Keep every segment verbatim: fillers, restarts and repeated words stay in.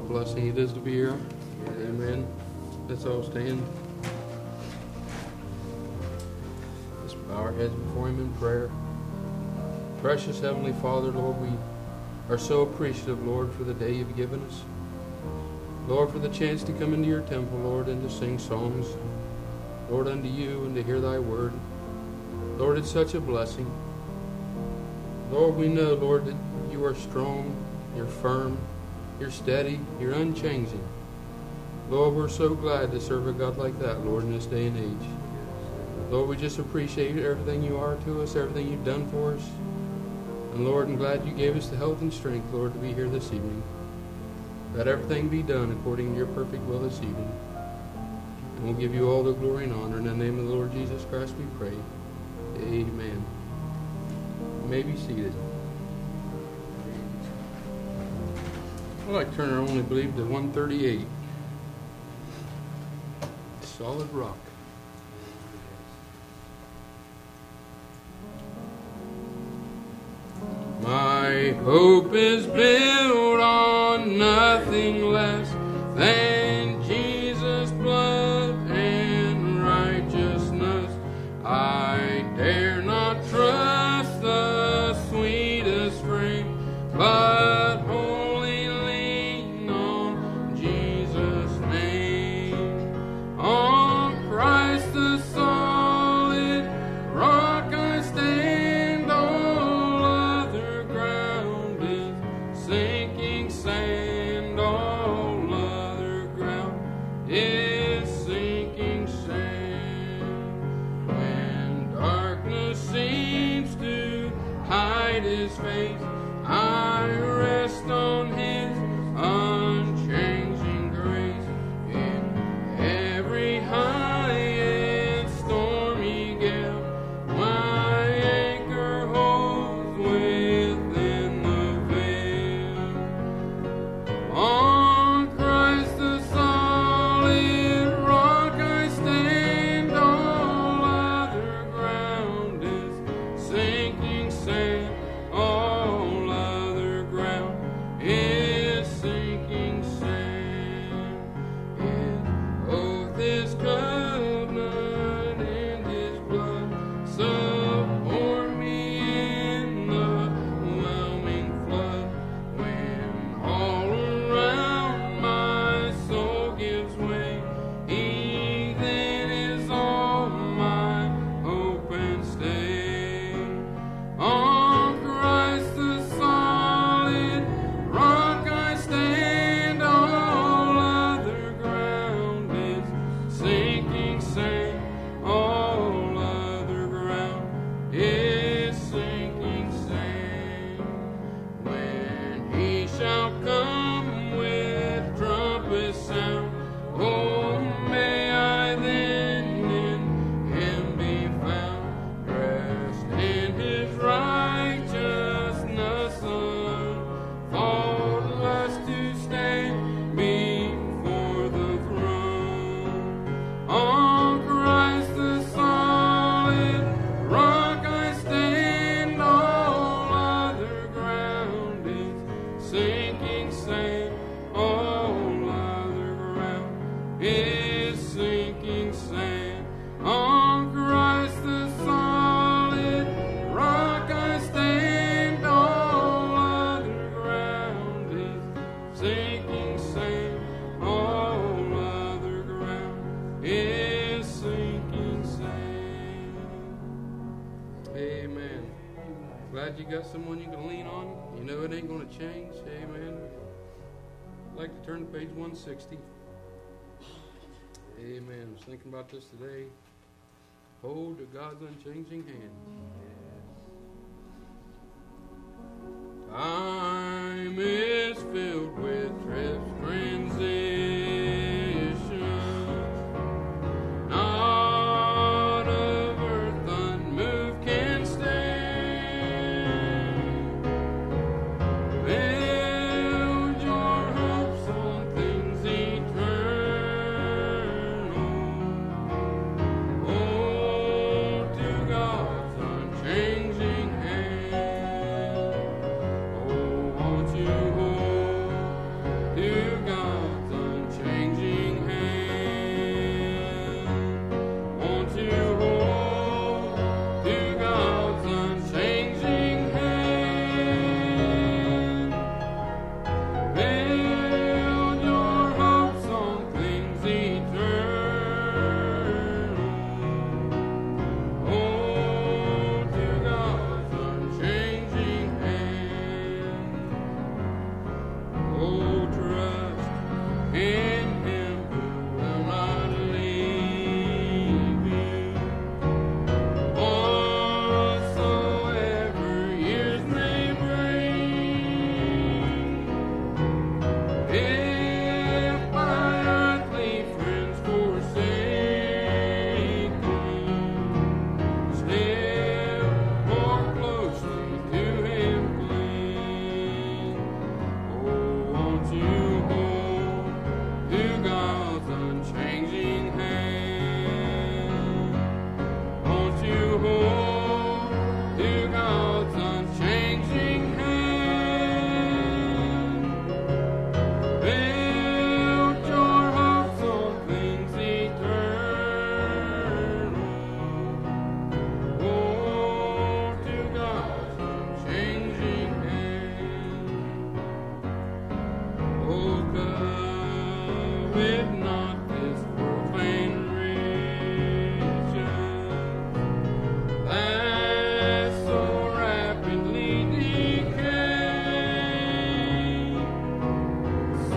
blessing it is to be here. Amen. Let's all stand. Let's bow our heads before Him in prayer. Precious Heavenly Father, Lord, we are so appreciative, Lord, for the day You've given us. Lord, for the chance to come into Your temple, Lord, and to sing songs, Lord, unto You and to hear Thy word. Lord, it's such a blessing. Lord, we know, Lord, that You are strong, You're firm, You're steady, You're unchanging. Lord, we're so glad to serve a God like that, Lord, in this day and age. Lord, we just appreciate everything You are to us, everything You've done for us. And Lord, I'm glad You gave us the health and strength, Lord, to be here this evening. Let everything be done according to Your perfect will this evening. And we'll give You all the glory and honor. In the name of the Lord Jesus Christ we pray. Amen. You may be seated. I'd like to turn our only believe to one thirty-eight. Solid rock. My hope is built on nothing less than Jesus' blood and righteousness. I dare not trust the sweetest frame, but wholly lean on Jesus' name. On Christ the solid rock I stand, all other ground is sinking sand, all other ground is sinking sand. When darkness seems to hide His face, I rest on His unchanging grace. In every high and stormy gale, my anchor holds within the veil. On Christ the solid rock I stand, all other ground is sinking sand, all other ground is sinking sand. His oath, His covenant, and His blood support me in the whelming flood. When all around my soul gives way, He then is all my hope and stay. On Christ the solid rock I stand, all other ground is sinking sand, all other ground is sinking sand. When He shall come with trumpet sound, oh, may I then in Him be found, dressed in His righteousness alone, faultless to stand before the throne. On Christ the solid rock I stand, all other ground is sinking sand, all other ground is sinking sand. On Christ the solid rock I stand, all other ground is sinking sand, all other ground is sinking sand. Amen. Glad you got someone you can lean on. You know it ain't going to change. Amen. I'd like to turn to page one sixty. Amen. I was thinking about this today. Hold to God's unchanging hand. Time is filled with trips, transition, not of earth unmoved can stand. Build your hopes on things eternal. Hold to God's unchanging hand.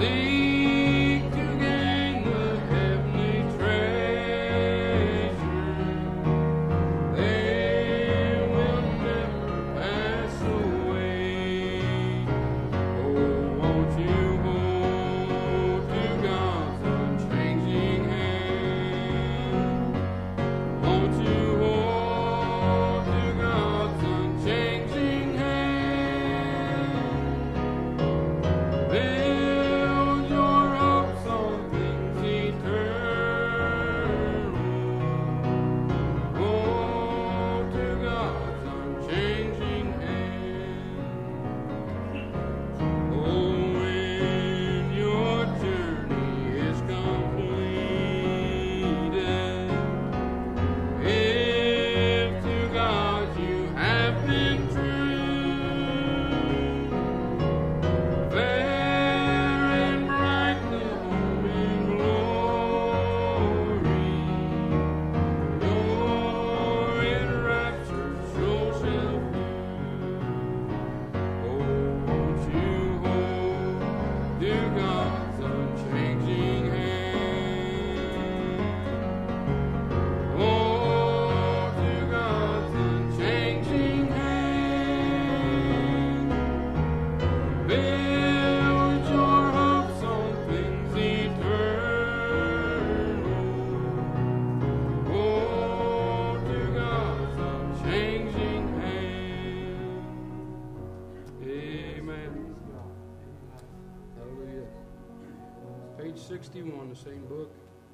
sixty-one, the same book.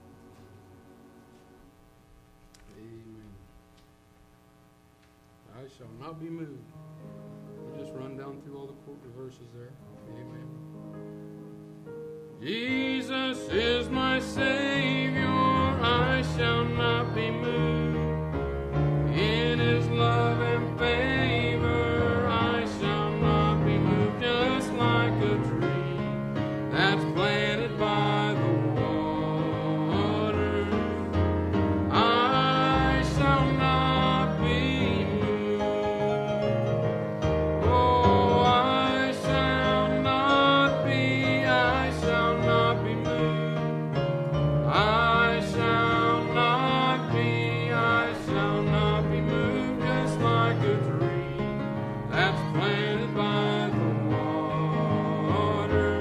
Amen. I shall not be moved. We'll just run down through all the quote verses there. Amen. Jesus is my Savior, I shall not be moved. In His love and favor, I shall not be moved. Just like a tree that's planted by the water, I shall not be moved. Oh, I shall not be, I shall not be moved. I shall not be, I shall not be moved. Just like a tree that's planted by the water,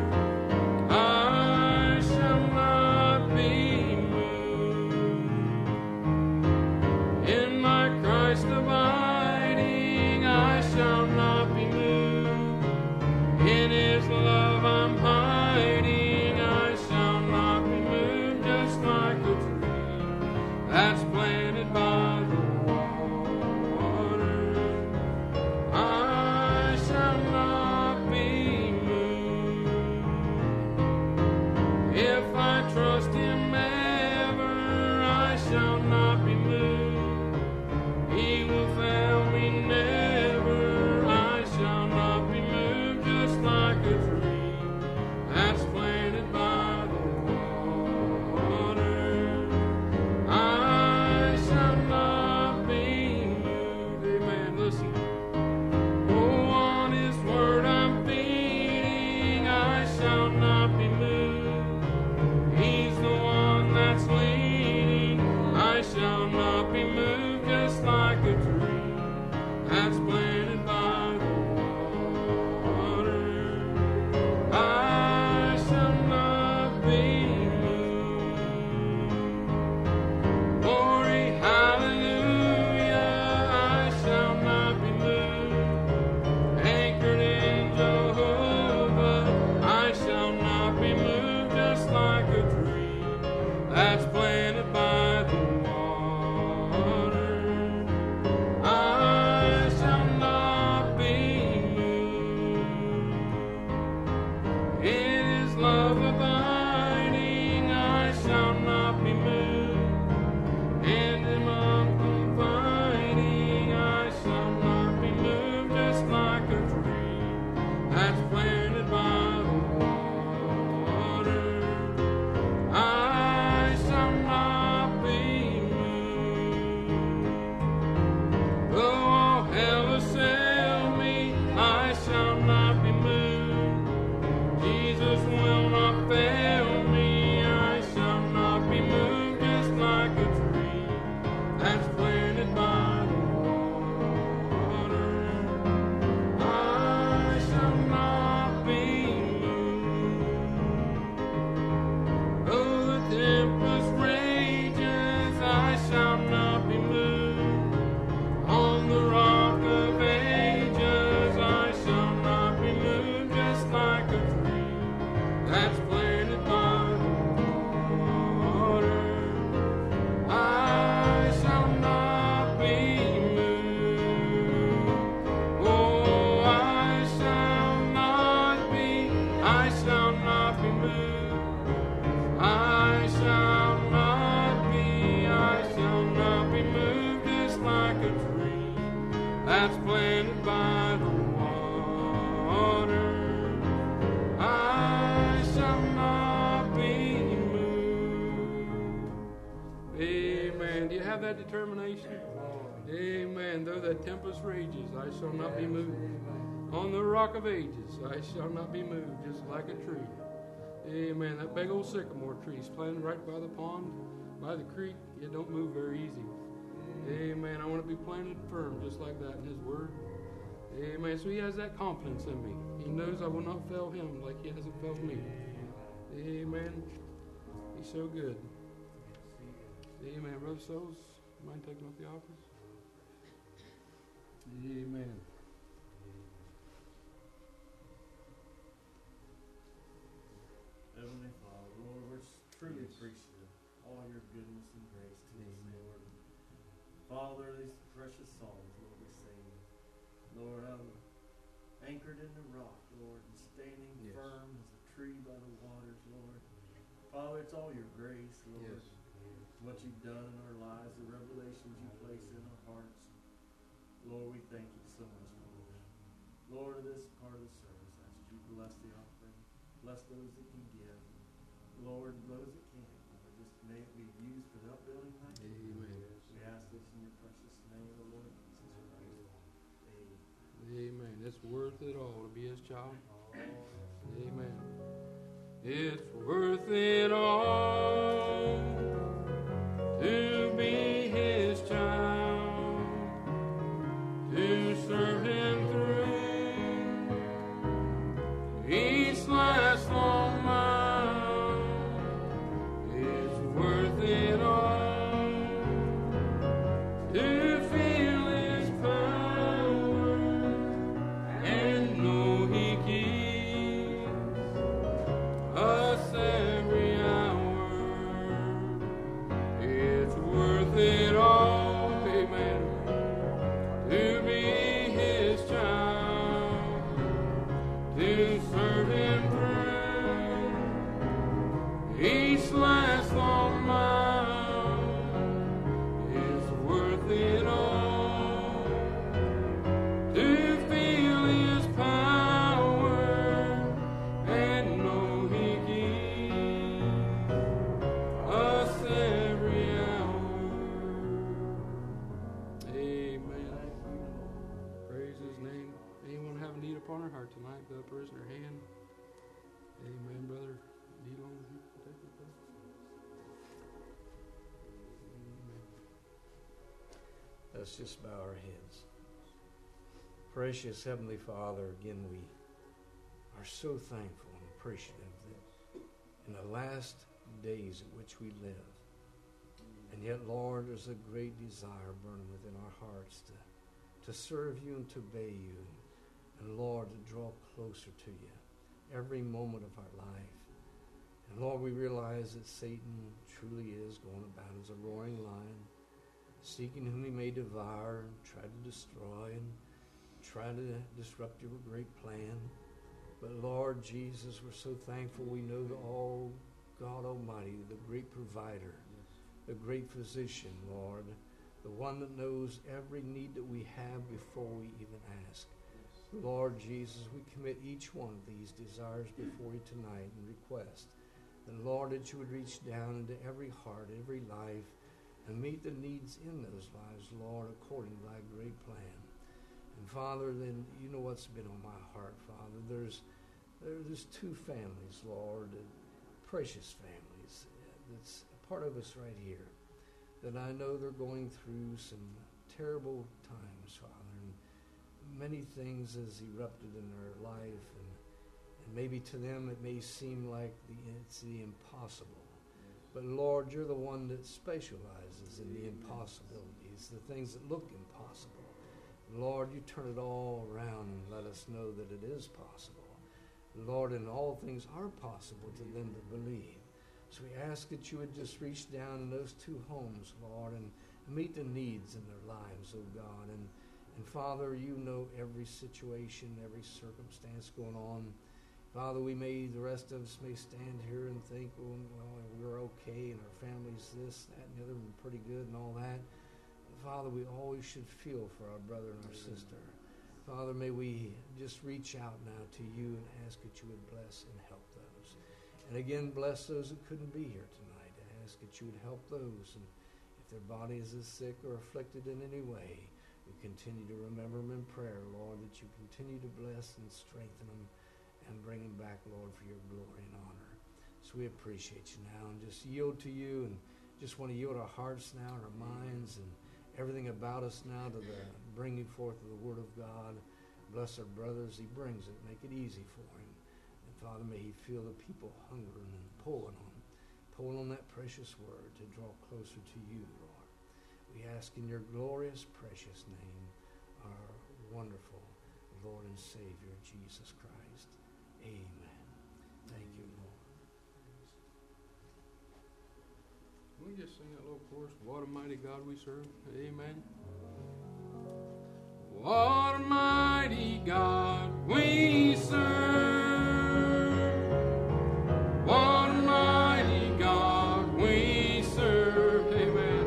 I shall not be moved. In my Christ abiding, I shall not be moved. In His love I'm hiding, I shall not be moved. Just like a tree that's planted by the water, I shall not be moved. If I trust Him ever, I shall not be moved. He will fail me never, I shall not be moved. Just like a tree that's planted by the water, I shall not be moved. Amen. Listen. Oh, on His word I'm feeding, I shall not be moved. He's the one that's leading, I shall not be moved. Just like a tree that's planted by the water, I shall not be moved. Glory, hallelujah, I shall not be moved. Anchored in Jehovah, I shall not be moved. Just like a tree that's planted by the water, I shall not be moved. In His love abiding, I shall not be moved. In Him I'm confiding, I shall not be moved. Just like a tree that's planted by the water, I shall not be moved. Though all hell assail me, I shall not be moved. Jesus will that determination? Amen. Though the tempest rages, I shall not be moved. On the rock of ages, I shall not be moved, just like a tree. Amen. That big old sycamore tree is planted right by the pond, by the creek. It don't move very easy. Amen. I want to be planted firm, just like that in His Word. Amen. So He has that confidence in me. He knows I will not fail Him like He hasn't failed me. Amen. He's so good. Amen. Brother Souls, mind taking up the office? Amen. Heavenly Father, Lord, we're truly yes. appreciative of all your goodness and grace to us, Lord. Father, these precious songs, Lord, we sing. Lord, I'm anchored in the rock, Lord, and standing yes. firm as a tree by the waters, Lord. Father, it's all your grace, Lord. Yes. What you've done in our lives, the revelations you place in our hearts. Lord, we thank you so much for that. Lord, this part of the service, I ask you to bless the offering. Bless those that can give. Lord, those that can't. Lord, just may it be used for the upbuilding of thy kingdom. Amen. We ask this in your precious name, O Lord Jesus Christ. Amen. Amen. It's worth it all to be His child. Amen. It's worth it all to be His child, to serve Him through each last long mile. It's worth it all to feel His power and know He keeps us every hour. It's worth it all, amen, to be His child, to serve Him through each last long mile. It's worth it all to feel His power and know He keeps us every hour. Amen. Praise His name. Anyone have a need upon our heart tonight? Go up, raise their hand. Amen, brother. Need long you can take it, brother. Amen. Let's just bow our heads. Precious Heavenly Father, again we are so thankful and appreciative that in the last days at which we live, and yet, Lord, there's a great desire burning within our hearts to, to serve you and to obey you, and Lord, to draw closer to you every moment of our life. And Lord, we realize that Satan truly is going about as a roaring lion, seeking whom he may devour and try to destroy and try to disrupt your great plan. But Lord Jesus, we're so thankful we know that all God Almighty, the great provider, the great physician, Lord, the one that knows every need that we have before we even ask. Lord Jesus, we commit each one of these desires before you tonight and request that, Lord, that you would reach down into every heart, every life, and meet the needs in those lives, Lord, according to thy great plan. And Father, then you know what's been on my heart, Father. There's there's two families, Lord, precious families, that's a part of us right here, that I know they're going through some terrible times, Father, and many things has erupted in their life, and, and maybe to them it may seem like the, it's the impossible. But Lord, you're the one that specializes in the impossibilities, the things that look impossible. Lord, you turn it all around and let us know that it is possible. Lord, and all things are possible to them that believe. So we ask that you would just reach down in those two homes, Lord, and meet the needs in their lives, oh God. And, and Father, you know every situation, every circumstance going on. Father, we may, the rest of us may stand here and think, well, well we're okay, and our family's this, that, and the other, and pretty good and all that. But Father, we always should feel for our brother and our sister. Father, may we just reach out now to you and ask that you would bless and help those. And again, bless those that couldn't be here tonight. I ask that you would help those and, If their bodies is sick or afflicted in any way, we continue to remember them in prayer, Lord, that you continue to bless and strengthen them and bring them back, Lord, for your glory and honor. So we appreciate you now and just yield to you, and just want to yield our hearts now, our minds, and everything about us now to the bringing forth of the Word of God. Bless our brother as he brings it. Make it easy for him. And Father, may he feel the people hungering and pulling on, pulling on that precious Word to draw closer to you, Lord. We ask in your glorious, precious name, our wonderful Lord and Savior, Jesus Christ. Amen. Thank you, Lord. Can we just sing that little chorus? What a mighty God we serve. Amen. What a mighty God we serve. What a mighty God we serve. Amen.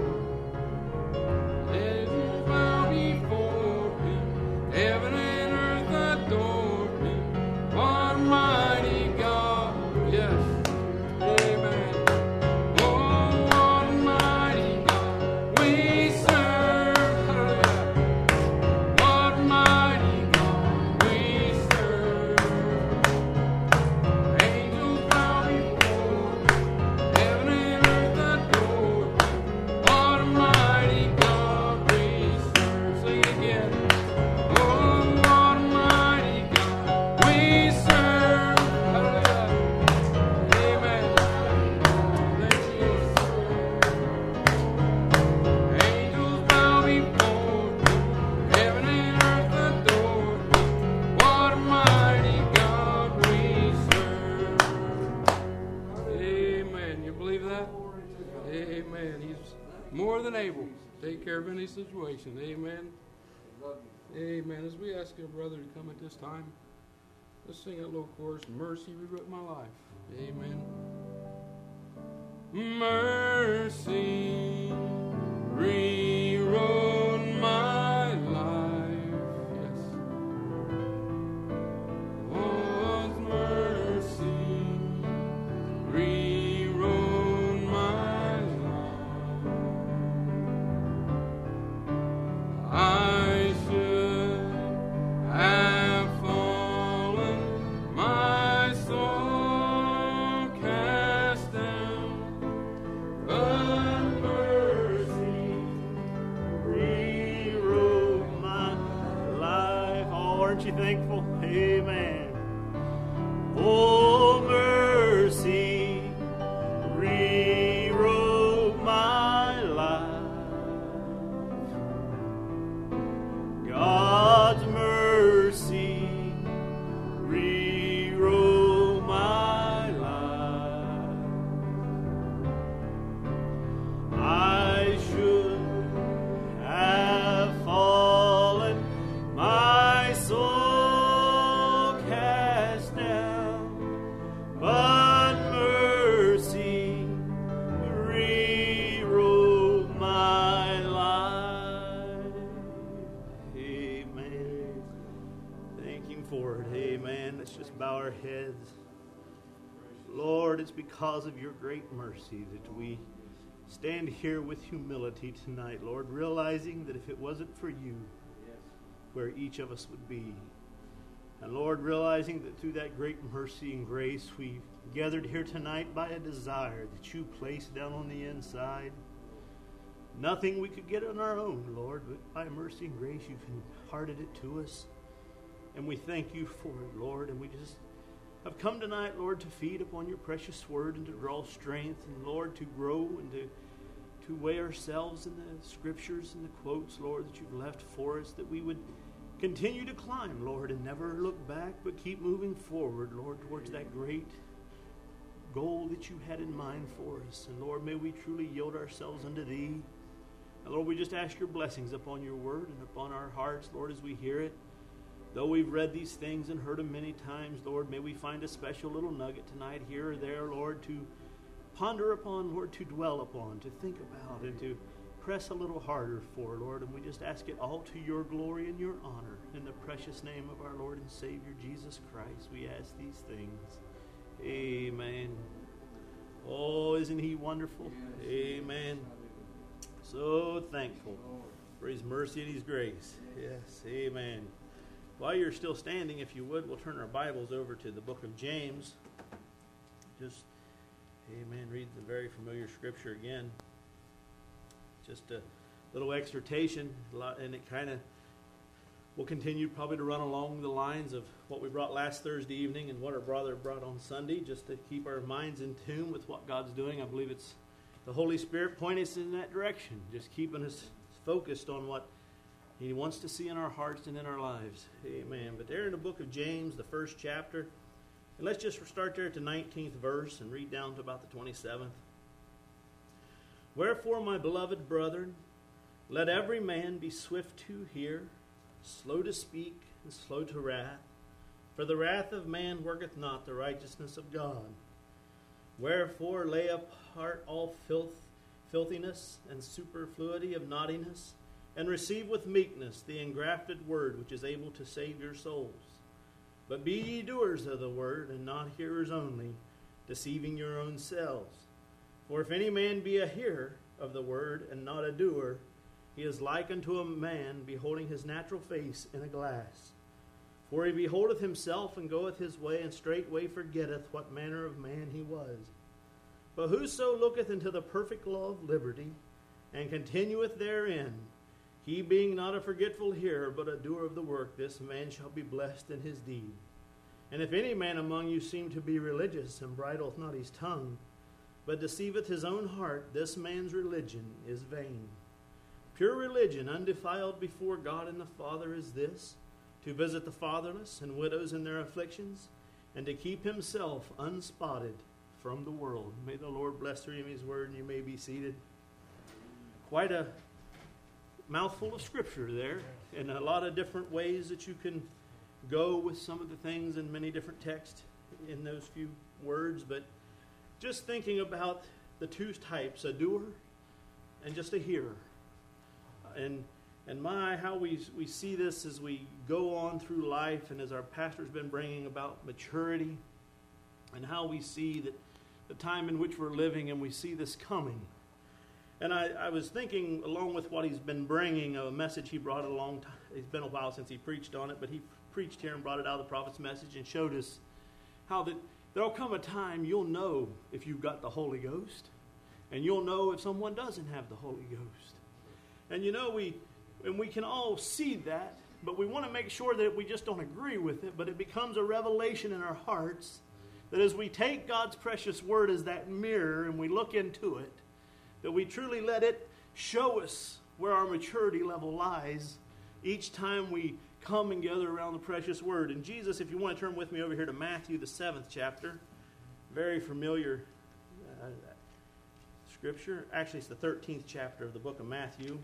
Angels bow before him. Heaven and earth adore him. What a mighty God. Yes. Amen. Oh, what a mighty God we serve. Hallelujah. What a mighty God we serve. Angels bow before him. Heaven and earth adore him. What a mighty God we serve. Sing it again. Oh, what a mighty God we serve. Hallelujah. Amen. Thank you. Angels bow before him. Heaven and earth adore him. What a mighty God we serve. Amen. You believe that? Amen. He's more than able to take care of any situation. Amen. Amen. As we ask our brother to come at this time, let's sing that little chorus, Mercy Rewrote My Life. Amen. Mercy rewrote my life. Yes. Oh, mercy rewrote my life. I should have fallen, my soul cast down, but mercy Rewrote my life. Oh, aren't you thankful? Amen. Oh, mercy rewrote my life. God's mercy rewrote my life. I should have fallen, my soul cast down, but mercy rewrote my life. Amen. Thank Him for it. Amen. Let's just bow our heads. Lord, it's because of your great mercy that we stand here with humility tonight, Lord, realizing that if it wasn't for you, where each of us would be. And Lord, realizing that through that great mercy and grace, we gathered here tonight by a desire that you placed down on the inside. Nothing we could get on our own, Lord, but by mercy and grace, you've imparted it to us. And we thank you for it, Lord. And we just have come tonight, Lord, to feed upon your precious word and to draw strength, and Lord, to grow and to, to weigh ourselves in the scriptures and the quotes, Lord, that you've left for us, that we would continue to climb, Lord, and never look back, but keep moving forward, Lord, towards that great goal that you had in mind for us. And Lord, may we truly yield ourselves unto thee. And Lord, we just ask your blessings upon your word and upon our hearts, Lord, as we hear it. Though we've read these things and heard them many times, Lord, may we find a special little nugget tonight here or there, Lord, to ponder upon, Lord, to dwell upon, to think about, and to press a little harder for, Lord. And we just ask it all to your glory and your honor. In the precious name of our Lord and Savior, Jesus Christ, we ask these things. Amen. Oh, isn't he wonderful? Amen. So thankful for His mercy and His grace. Yes, amen. While you're still standing, if you would, we'll turn our Bibles over to the book of James. Just, amen, read the very familiar scripture again. Just a little exhortation, and it kind of will continue probably to run along the lines of what we brought last Thursday evening and what our brother brought on Sunday, just to keep our minds in tune with what God's doing. I believe it's the Holy Spirit pointing us in that direction, just keeping us focused on what He wants to see in our hearts and in our lives. Amen. But there in the book of James, the first chapter, and let's just start there at the nineteenth verse and read down to about the twenty-seventh. Wherefore, my beloved brethren, let every man be swift to hear, slow to speak, and slow to wrath. For the wrath of man worketh not the righteousness of God. Wherefore lay apart all filth, filthiness, and superfluity of naughtiness, and receive with meekness the engrafted word which is able to save your souls. But be ye doers of the word, and not hearers only, deceiving your own selves. For if any man be a hearer of the word, and not a doer, he is like unto a man beholding his natural face in a glass. For he beholdeth himself, and goeth his way, and straightway forgetteth what manner of man he was. But whoso looketh into the perfect law of liberty, and continueth therein, he being not a forgetful hearer, but a doer of the work, this man shall be blessed in his deed. And if any man among you seem to be religious, and bridleth not his tongue, but deceiveth his own heart, this man's religion is vain. Pure religion, undefiled before God and the Father, is this, to visit the fatherless and widows in their afflictions, and to keep himself unspotted from the world. May the Lord bless the reading of His word, and you may be seated. Quite a mouthful of scripture there, and a lot of different ways that you can go with some of the things in many different texts in those few words. But just thinking about the two types, a doer and just a hearer. And and my, how we we see this as we go on through life, and as our pastor's been bringing about maturity, and how we see that the time in which we're living, and we see this coming. And I, I was thinking, along with what he's been bringing, a message he brought a long time. It's been a while since he preached on it, but he preached here and brought it out of the prophet's message and showed us how that there'll come a time you'll know if you've got the Holy Ghost, and you'll know if someone doesn't have the Holy Ghost. And you know, we and we can all see that, but we want to make sure that we just don't agree with it, but it becomes a revelation in our hearts that as we take God's precious word as that mirror and we look into it, that we truly let it show us where our maturity level lies each time we come and gather around the precious word. And Jesus, if you want to turn with me over here to Matthew, the seventh chapter, very familiar uh, scripture. Actually, it's the thirteenth chapter of the book of Matthew.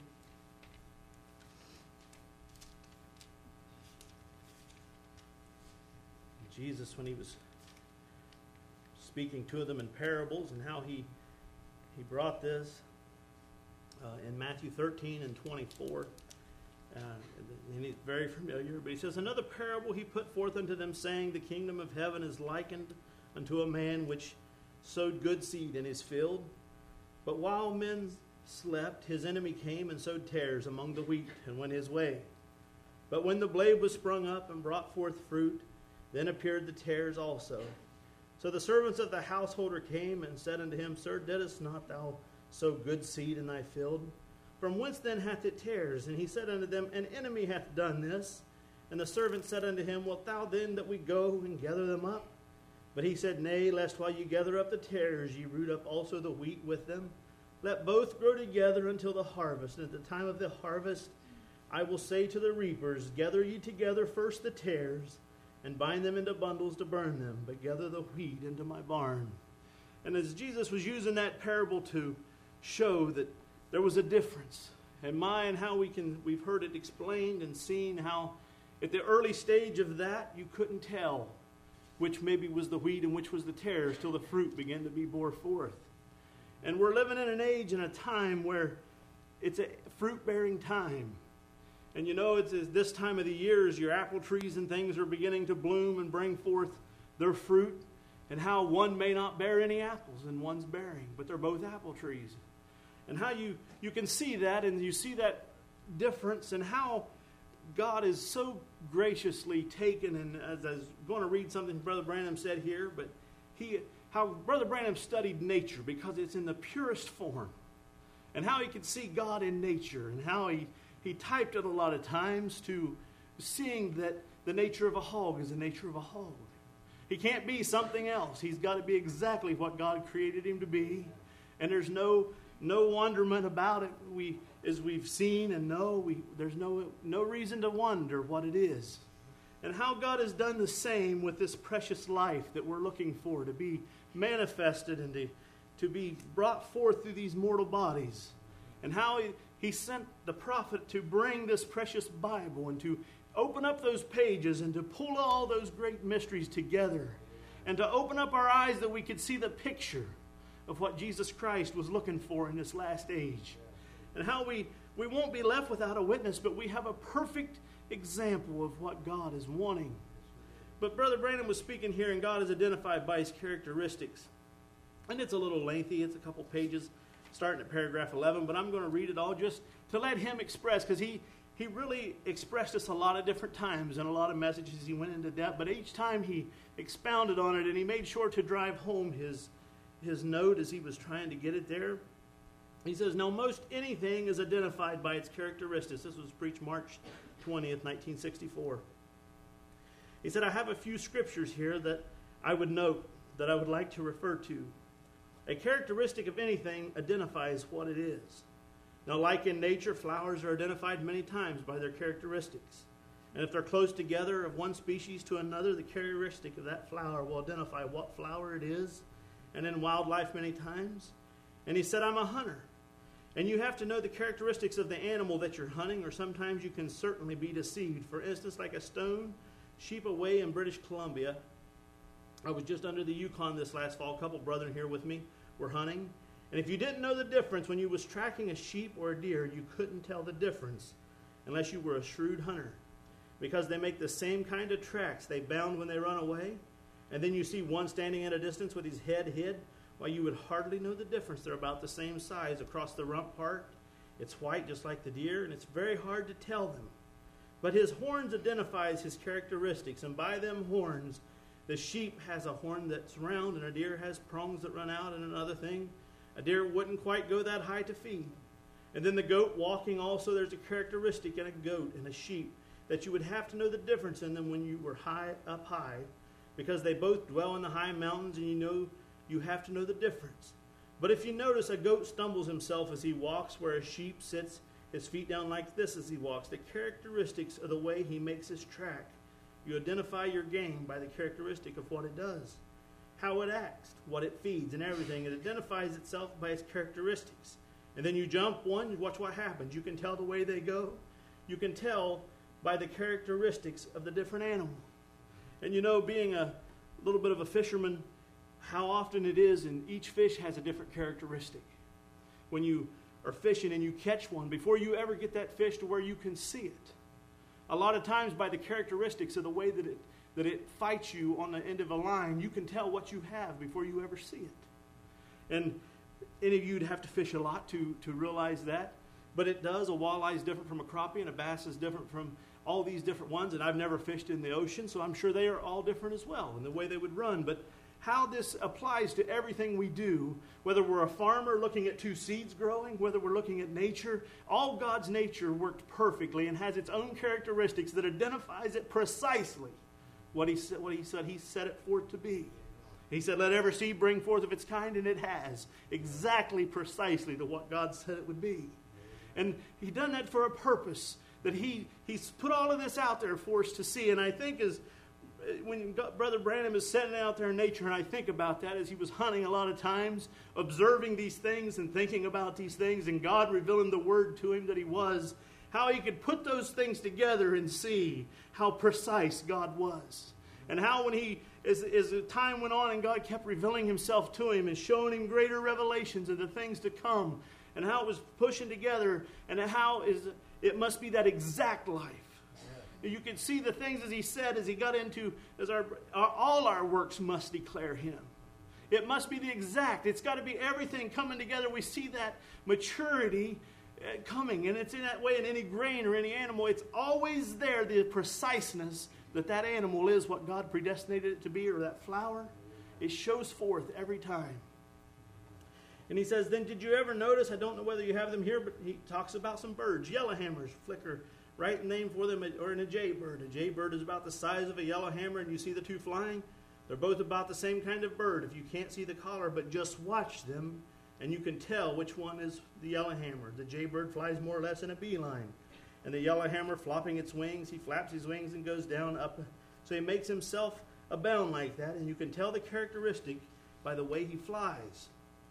Jesus, when he was speaking to them in parables, and how he he brought this uh, in Matthew thirteen and twenty-four. Uh, and it's very familiar, but he says, another parable he put forth unto them, saying, the kingdom of heaven is likened unto a man which sowed good seed in his field. But while men slept, his enemy came and sowed tares among the wheat, and went his way. But when the blade was sprung up and brought forth fruit, then appeared the tares also. So the servants of the householder came and said unto him, Sir, didst not thou sow good seed in thy field? From whence then hath it tares? And he said unto them, An enemy hath done this. And the servant said unto him, Wilt thou then that we go and gather them up? But he said, Nay, lest while ye gather up the tares, ye root up also the wheat with them. Let both grow together until the harvest. And at the time of the harvest, I will say to the reapers, Gather ye together first the tares, and bind them into bundles to burn them, but gather the wheat into my barn. And as Jesus was using that parable to show that there was a difference, and my and how we can, we've heard it explained and seen how at the early stage of that, you couldn't tell which maybe was the wheat and which was the tares till the fruit began to be bore forth. And we're living in an age and a time where it's a fruit-bearing time. And you know, it's, it's this time of the year as your apple trees and things are beginning to bloom and bring forth their fruit, and how one may not bear any apples and one's bearing, but they're both apple trees. And how you, you can see that, and you see that difference, and how God is so graciously taken. And as I was going to read something Brother Branham said here, but he, how Brother Branham studied nature because it's in the purest form, and how he could see God in nature, and how he, he typed it a lot of times to seeing that the nature of a hog is the nature of a hog. He can't be something else. He's got to be exactly what God created him to be. And there's no no wonderment about it. We, as we've seen and know, we, there's no no reason to wonder what it is. And how God has done the same with this precious life that we're looking for to be manifested and to, to be brought forth through these mortal bodies. And how he, he sent the prophet to bring this precious Bible and to open up those pages and to pull all those great mysteries together and to open up our eyes that we could see the picture of what Jesus Christ was looking for in this last age. And how we, we won't be left without a witness, but we have a perfect example of what God is wanting. But Brother Branham was speaking here, and God is identified by his characteristics. And it's a little lengthy. It's a couple pages starting at paragraph eleven, but I'm going to read it all just to let him express, because he, he really expressed this a lot of different times in a lot of messages. He went into depth, but each time he expounded on it, and he made sure to drive home his his note as he was trying to get it there. He says, "Now, most anything is identified by its characteristics." This was preached March twentieth, nineteen sixty-four. He said, "I have a few scriptures here that I would note, that I would like to refer to. A characteristic of anything identifies what it is. Now, like in nature, flowers are identified many times by their characteristics. And if they're close together of one species to another, the characteristic of that flower will identify what flower it is. And in wildlife many times." And he said, "I'm a hunter. And you have to know the characteristics of the animal that you're hunting, or sometimes you can certainly be deceived. For instance, like a stone sheep away in British Columbia. I was just under the Yukon this last fall. A couple brethren here with me were hunting. And if you didn't know the difference when you was tracking a sheep or a deer, you couldn't tell the difference unless you were a shrewd hunter. Because they make the same kind of tracks. They bound when they run away. And then you see one standing at a distance with his head hid. Why, you would hardly know the difference. They're about the same size across the rump part. It's white just like the deer, and it's very hard to tell them. But his horns identifies his characteristics, and by them horns, the sheep has a horn that's round, and a deer has prongs that run out, and another thing, a deer wouldn't quite go that high to feed. And then the goat walking also, there's a characteristic in a goat and a sheep that you would have to know the difference in them when you were high up high, because they both dwell in the high mountains, and you know you have to know the difference. But if you notice, a goat stumbles himself as he walks, where a sheep sits his feet down like this as he walks. The characteristics of the way he makes his track. You identify your game by the characteristic of what it does, how it acts, what it feeds, and everything. It identifies itself by its characteristics. And then you jump one, you watch what happens. You can tell the way they go. You can tell by the characteristics of the different animal. And you know, being a little bit of a fisherman, how often it is, and each fish has a different characteristic. When you are fishing and you catch one, before you ever get that fish to where you can see it, a lot of times by the characteristics of the way that it that it fights you on the end of a line, you can tell what you have before you ever see it. And any of you would have to fish a lot to, to realize that. But it does. A walleye is different from a crappie, and a bass is different from all these different ones. And I've never fished in the ocean, so I'm sure they are all different as well in the way they would run. But how this applies to everything we do, whether we're a farmer looking at two seeds growing, whether we're looking at nature, all God's nature worked perfectly and has its own characteristics that identifies it precisely what he said, what he said he set it forth to be. He said, "Let every seed bring forth of its kind," and it has exactly precisely to what God said it would be. And he done that for a purpose, that he he's put all of this out there for us to see. And I think as when Brother Branham is setting out there in nature, and I think about that as he was hunting a lot of times, observing these things and thinking about these things, and God revealing the word to him that he was, how he could put those things together and see how precise God was. And how when he, as, as the time went on and God kept revealing himself to him and showing him greater revelations of the things to come, and how it was pushing together, and how is it must be that exact life. You can see the things as he said as he got into, as our, our all our works must declare him. It must be the exact. It's got to be everything coming together. We see that maturity uh, coming, and it's in that way in any grain or any animal. It's always there, the preciseness that that animal is what God predestinated it to be, or that flower. It shows forth every time. And he says, then did you ever notice, I don't know whether you have them here, but he talks about some birds, yellowhammers, flicker, right name for them, or in a jaybird. A jaybird is about the size of a yellowhammer, and you see the two flying. They're both about the same kind of bird. If you can't see the collar, but just watch them, and you can tell which one is the yellowhammer. The jaybird flies more or less in a beeline. And the yellowhammer, flopping its wings, he flaps his wings and goes down up. So he makes himself abound like that, and you can tell the characteristic by the way he flies.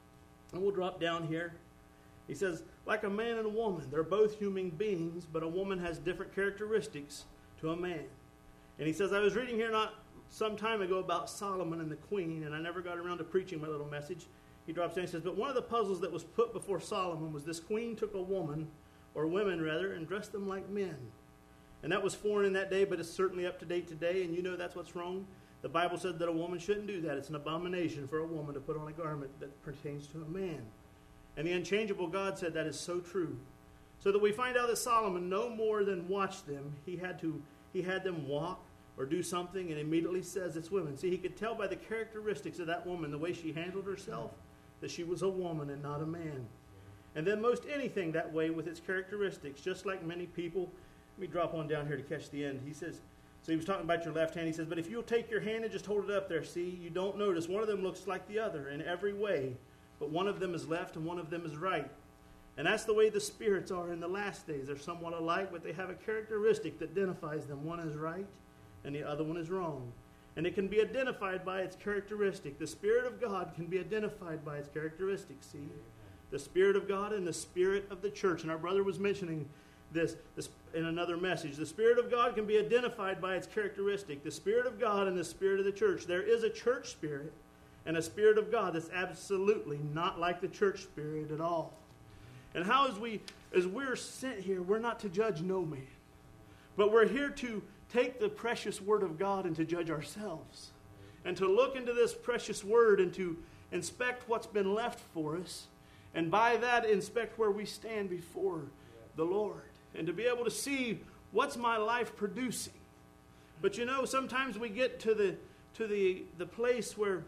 And we'll drop down here. He says, like a man and a woman, they're both human beings, but a woman has different characteristics to a man. And he says, I was reading here not some time ago about Solomon and the queen, and I never got around to preaching my little message. He drops down and says, but one of the puzzles that was put before Solomon was this queen took a woman, or women rather, and dressed them like men. And that was foreign in that day, but it's certainly up to date today, and you know that's what's wrong. The Bible said that a woman shouldn't do that. It's an abomination for a woman to put on a garment that pertains to a man. And the unchangeable God said that is so true. So that we find out that Solomon no more than watched them. He had to, he had them walk or do something, and immediately says it's women. See, he could tell by the characteristics of that woman, the way she handled herself, that she was a woman and not a man. And then most anything that way with its characteristics, just like many people. Let me drop on down here to catch the end. He says, so he was talking about your left hand. He says, but if you'll take your hand and just hold it up there, see, you don't notice. One of them looks like the other in every way, but one of them is left and one of them is right. And that's the way the spirits are in the last days. They're somewhat alike, but they have a characteristic that identifies them. One is right and the other one is wrong. And it can be identified by its characteristic. The Spirit of God can be identified by its characteristics, see. The Spirit of God and the Spirit of the church. And our brother was mentioning this, this in another message. The Spirit of God can be identified by its characteristic. The Spirit of God and the Spirit of the church. There is a church spirit and a Spirit of God that's absolutely not like the church spirit at all. And how as we as we're sent here, we're not to judge no man. But we're here to take the precious Word of God and to judge ourselves. And to look into this precious Word and to inspect what's been left for us. And by that, inspect where we stand before the Lord. And to be able to see what's my life producing. But you know, sometimes we get to the to the, the place where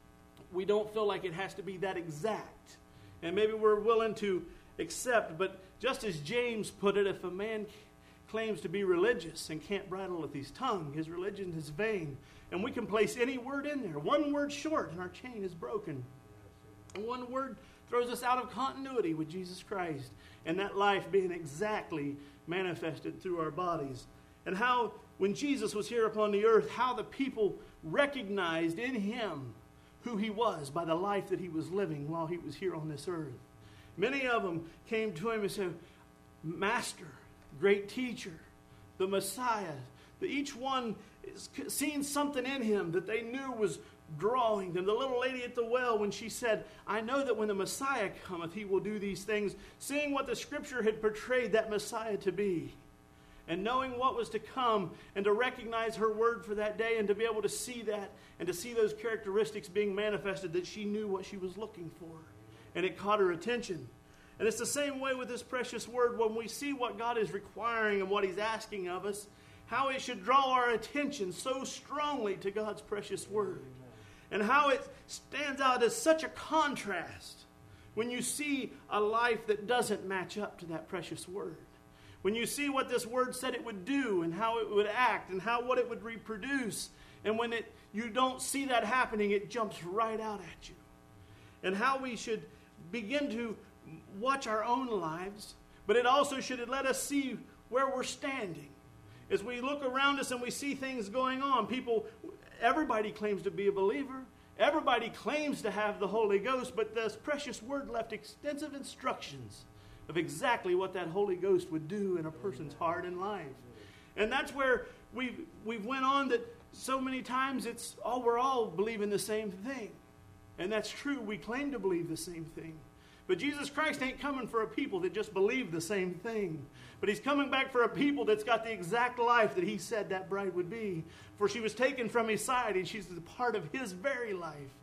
we don't feel like it has to be that exact. And maybe we're willing to accept. But just as James put it, if a man claims to be religious and can't bridle with his tongue, his religion is vain. And we can place any word in there. One word short and our chain is broken. And one word throws us out of continuity with Jesus Christ. And that life being exactly manifested through our bodies. And how, when Jesus was here upon the earth, how the people recognized in him who he was by the life that he was living while he was here on this earth. Many of them came to him and said, Master, great teacher, the Messiah. That each one seen something in him that they knew was drawing them. The little lady at the well, when she said, I know that when the Messiah cometh, he will do these things, seeing what the Scripture had portrayed that Messiah to be. And knowing what was to come, and to recognize her word for that day, and to be able to see that, and to see those characteristics being manifested, that she knew what she was looking for. And it caught her attention. And it's the same way with this precious word. When we see what God is requiring and what he's asking of us, how it should draw our attention so strongly to God's precious word. And how it stands out as such a contrast when you see a life that doesn't match up to that precious word. When you see what this word said it would do and how it would act and how what it would reproduce. And when it you don't see that happening, it jumps right out at you. And how we should begin to watch our own lives, but it also should let us see where we're standing. As we look around us and we see things going on, people, everybody claims to be a believer. Everybody claims to have the Holy Ghost, but this precious word left extensive instructions of exactly what that Holy Ghost would do in a person's heart and life. And that's where we've, we've went on that so many times it's, oh, we're all believing the same thing. And that's true. We claim to believe the same thing. But Jesus Christ ain't coming for a people that just believe the same thing. But he's coming back for a people that's got the exact life that he said that bride would be. For she was taken from his side and she's a part of his very life.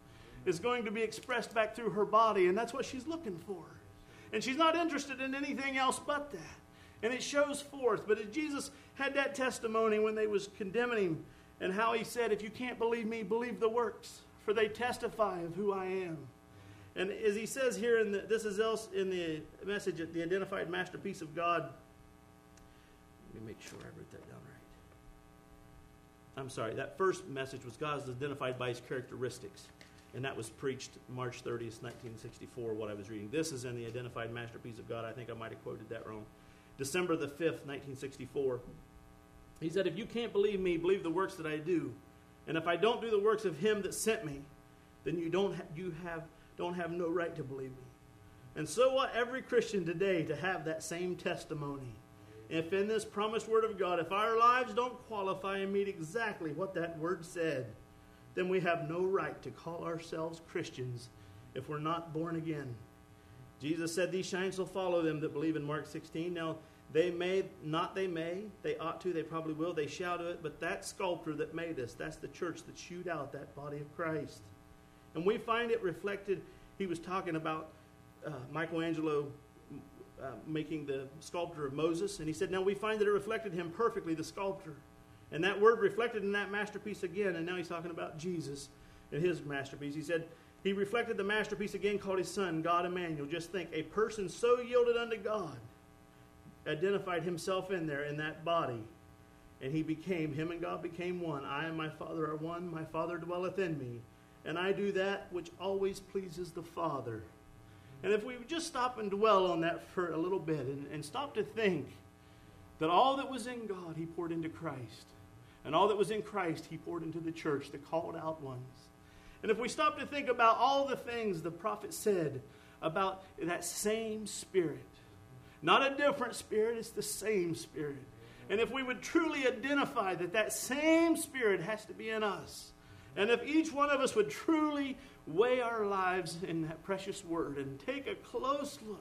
is going to be expressed back through her body, and that's what she's looking for. And she's not interested in anything else but that. And it shows forth. But Jesus had that testimony when they was condemning him, and how he said, if you can't believe me, believe the works, for they testify of who I am. And as he says here, in the, this is else in the message, the identified masterpiece of God. Let me make sure I wrote that down right. I'm sorry, that first message was God is identified by his characteristics. And that was preached March thirtieth, nineteen sixty-four, what I was reading. This is in the identified masterpiece of God. I think I might have quoted that wrong. December the fifth, nineteen sixty-four. He said, if you can't believe me, believe the works that I do. And if I don't do the works of him that sent me, then you don't ha- you have don't have no right to believe me. And so ought every Christian today to have that same testimony. If in this promised word of God, if our lives don't qualify and meet exactly what that word said, then we have no right to call ourselves Christians if we're not born again. Jesus said, these signs will follow them that believe in Mark sixteen. Now, they may, not they may, they ought to, they probably will, they shall do it, but that sculptor that made us, that's the church that hewed out that body of Christ. And we find it reflected, he was talking about uh, Michelangelo uh, making the sculpture of Moses, and he said, now we find that it reflected him perfectly, the sculptor. And that word reflected in that masterpiece again, and now he's talking about Jesus and his masterpiece. He said, he reflected the masterpiece again called his son, God Emmanuel. Just think, a person so yielded unto God identified himself in there in that body. And he became, him and God became one. I and my Father are one. My Father dwelleth in me. And I do that which always pleases the Father. And if we would just stop and dwell on that for a little bit and, and stop to think that all that was in God, he poured into Christ. And all that was in Christ, he poured into the church, the called out ones. And if we stop to think about all the things the prophet said about that same Spirit, not a different Spirit, it's the same Spirit. And if we would truly identify that that same Spirit has to be in us, and if each one of us would truly weigh our lives in that precious word and take a close look,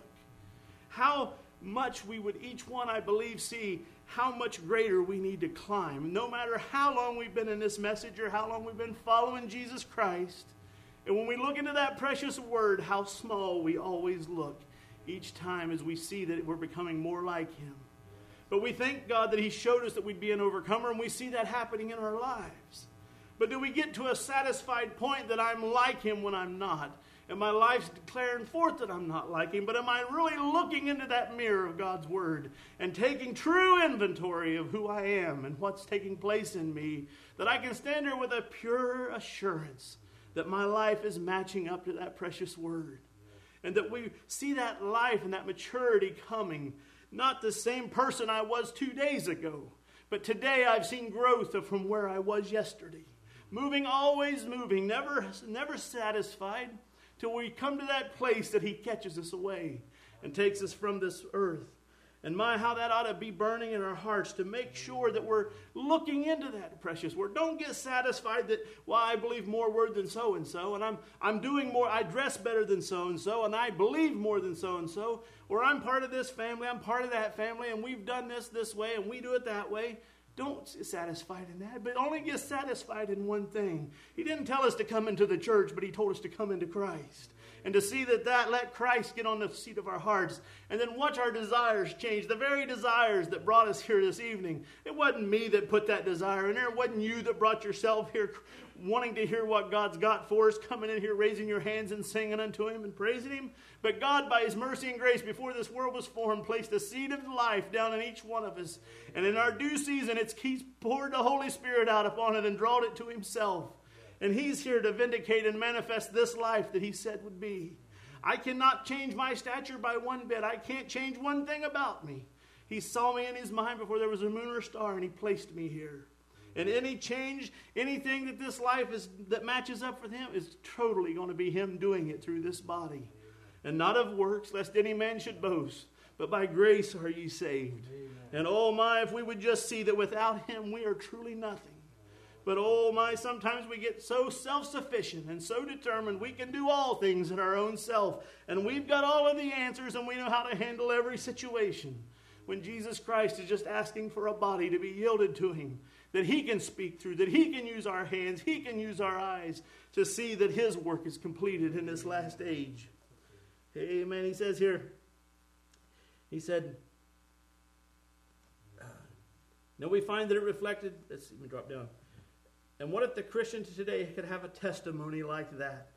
how much we would each one, I believe, see how much greater we need to climb. No matter how long we've been in this message or how long we've been following Jesus Christ, and when we look into that precious word, how small we always look each time as we see that we're becoming more like him. But we thank God that he showed us that we'd be an overcomer, and we see that happening in our lives. But do we get to a satisfied point that I'm like him when I'm not? And my life's declaring forth that I'm not like him, but am I really looking into that mirror of God's word and taking true inventory of who I am and what's taking place in me, that I can stand there with a pure assurance that my life is matching up to that precious word? And that we see that life and that maturity coming, not the same person I was two days ago, but today I've seen growth from where I was yesterday. Moving, always moving, never, never satisfied, till we come to that place that he catches us away and takes us from this earth. And my, how that ought to be burning in our hearts to make sure that we're looking into that precious word. Don't get satisfied that, well, I believe more word than so-and-so, and I'm I'm doing more, I dress better than so-and-so, and I believe more than so-and-so, or I'm part of this family, I'm part of that family, and we've done this this way, and we do it that way. Don't get satisfied in that, but only get satisfied in one thing. He didn't tell us to come into the church, but he told us to come into Christ. And to see that that, let Christ get on the seat of our hearts. And then watch our desires change. The very desires that brought us here this evening. It wasn't me that put that desire in there. It wasn't you that brought yourself here wanting to hear what God's got for us, coming in here raising your hands and singing unto him and praising him. But God, by his mercy and grace, before this world was formed, placed the seed of life down in each one of us. And in our due season, it's, he's poured the Holy Spirit out upon it and drawn it to himself. And he's here to vindicate and manifest this life that he said would be. I cannot change my stature by one bit. I can't change one thing about me. He saw me in his mind before there was a moon or a star, and he placed me here. And any change, anything that this life is that matches up with him is totally going to be him doing it through this body. And not of works, lest any man should boast. But by grace are ye saved. Amen. And oh my, if we would just see that without him we are truly nothing. But oh my, sometimes we get so self-sufficient and so determined we can do all things in our own self. And we've got all of the answers and we know how to handle every situation. When Jesus Christ is just asking for a body to be yielded to him. that he can speak through, that he can use our hands, he can use our eyes to see that his work is completed in this last age. Amen. He says here, he said, uh, now we find that it reflected, let's see, let me drop down. And what if the Christian today could have a testimony like that?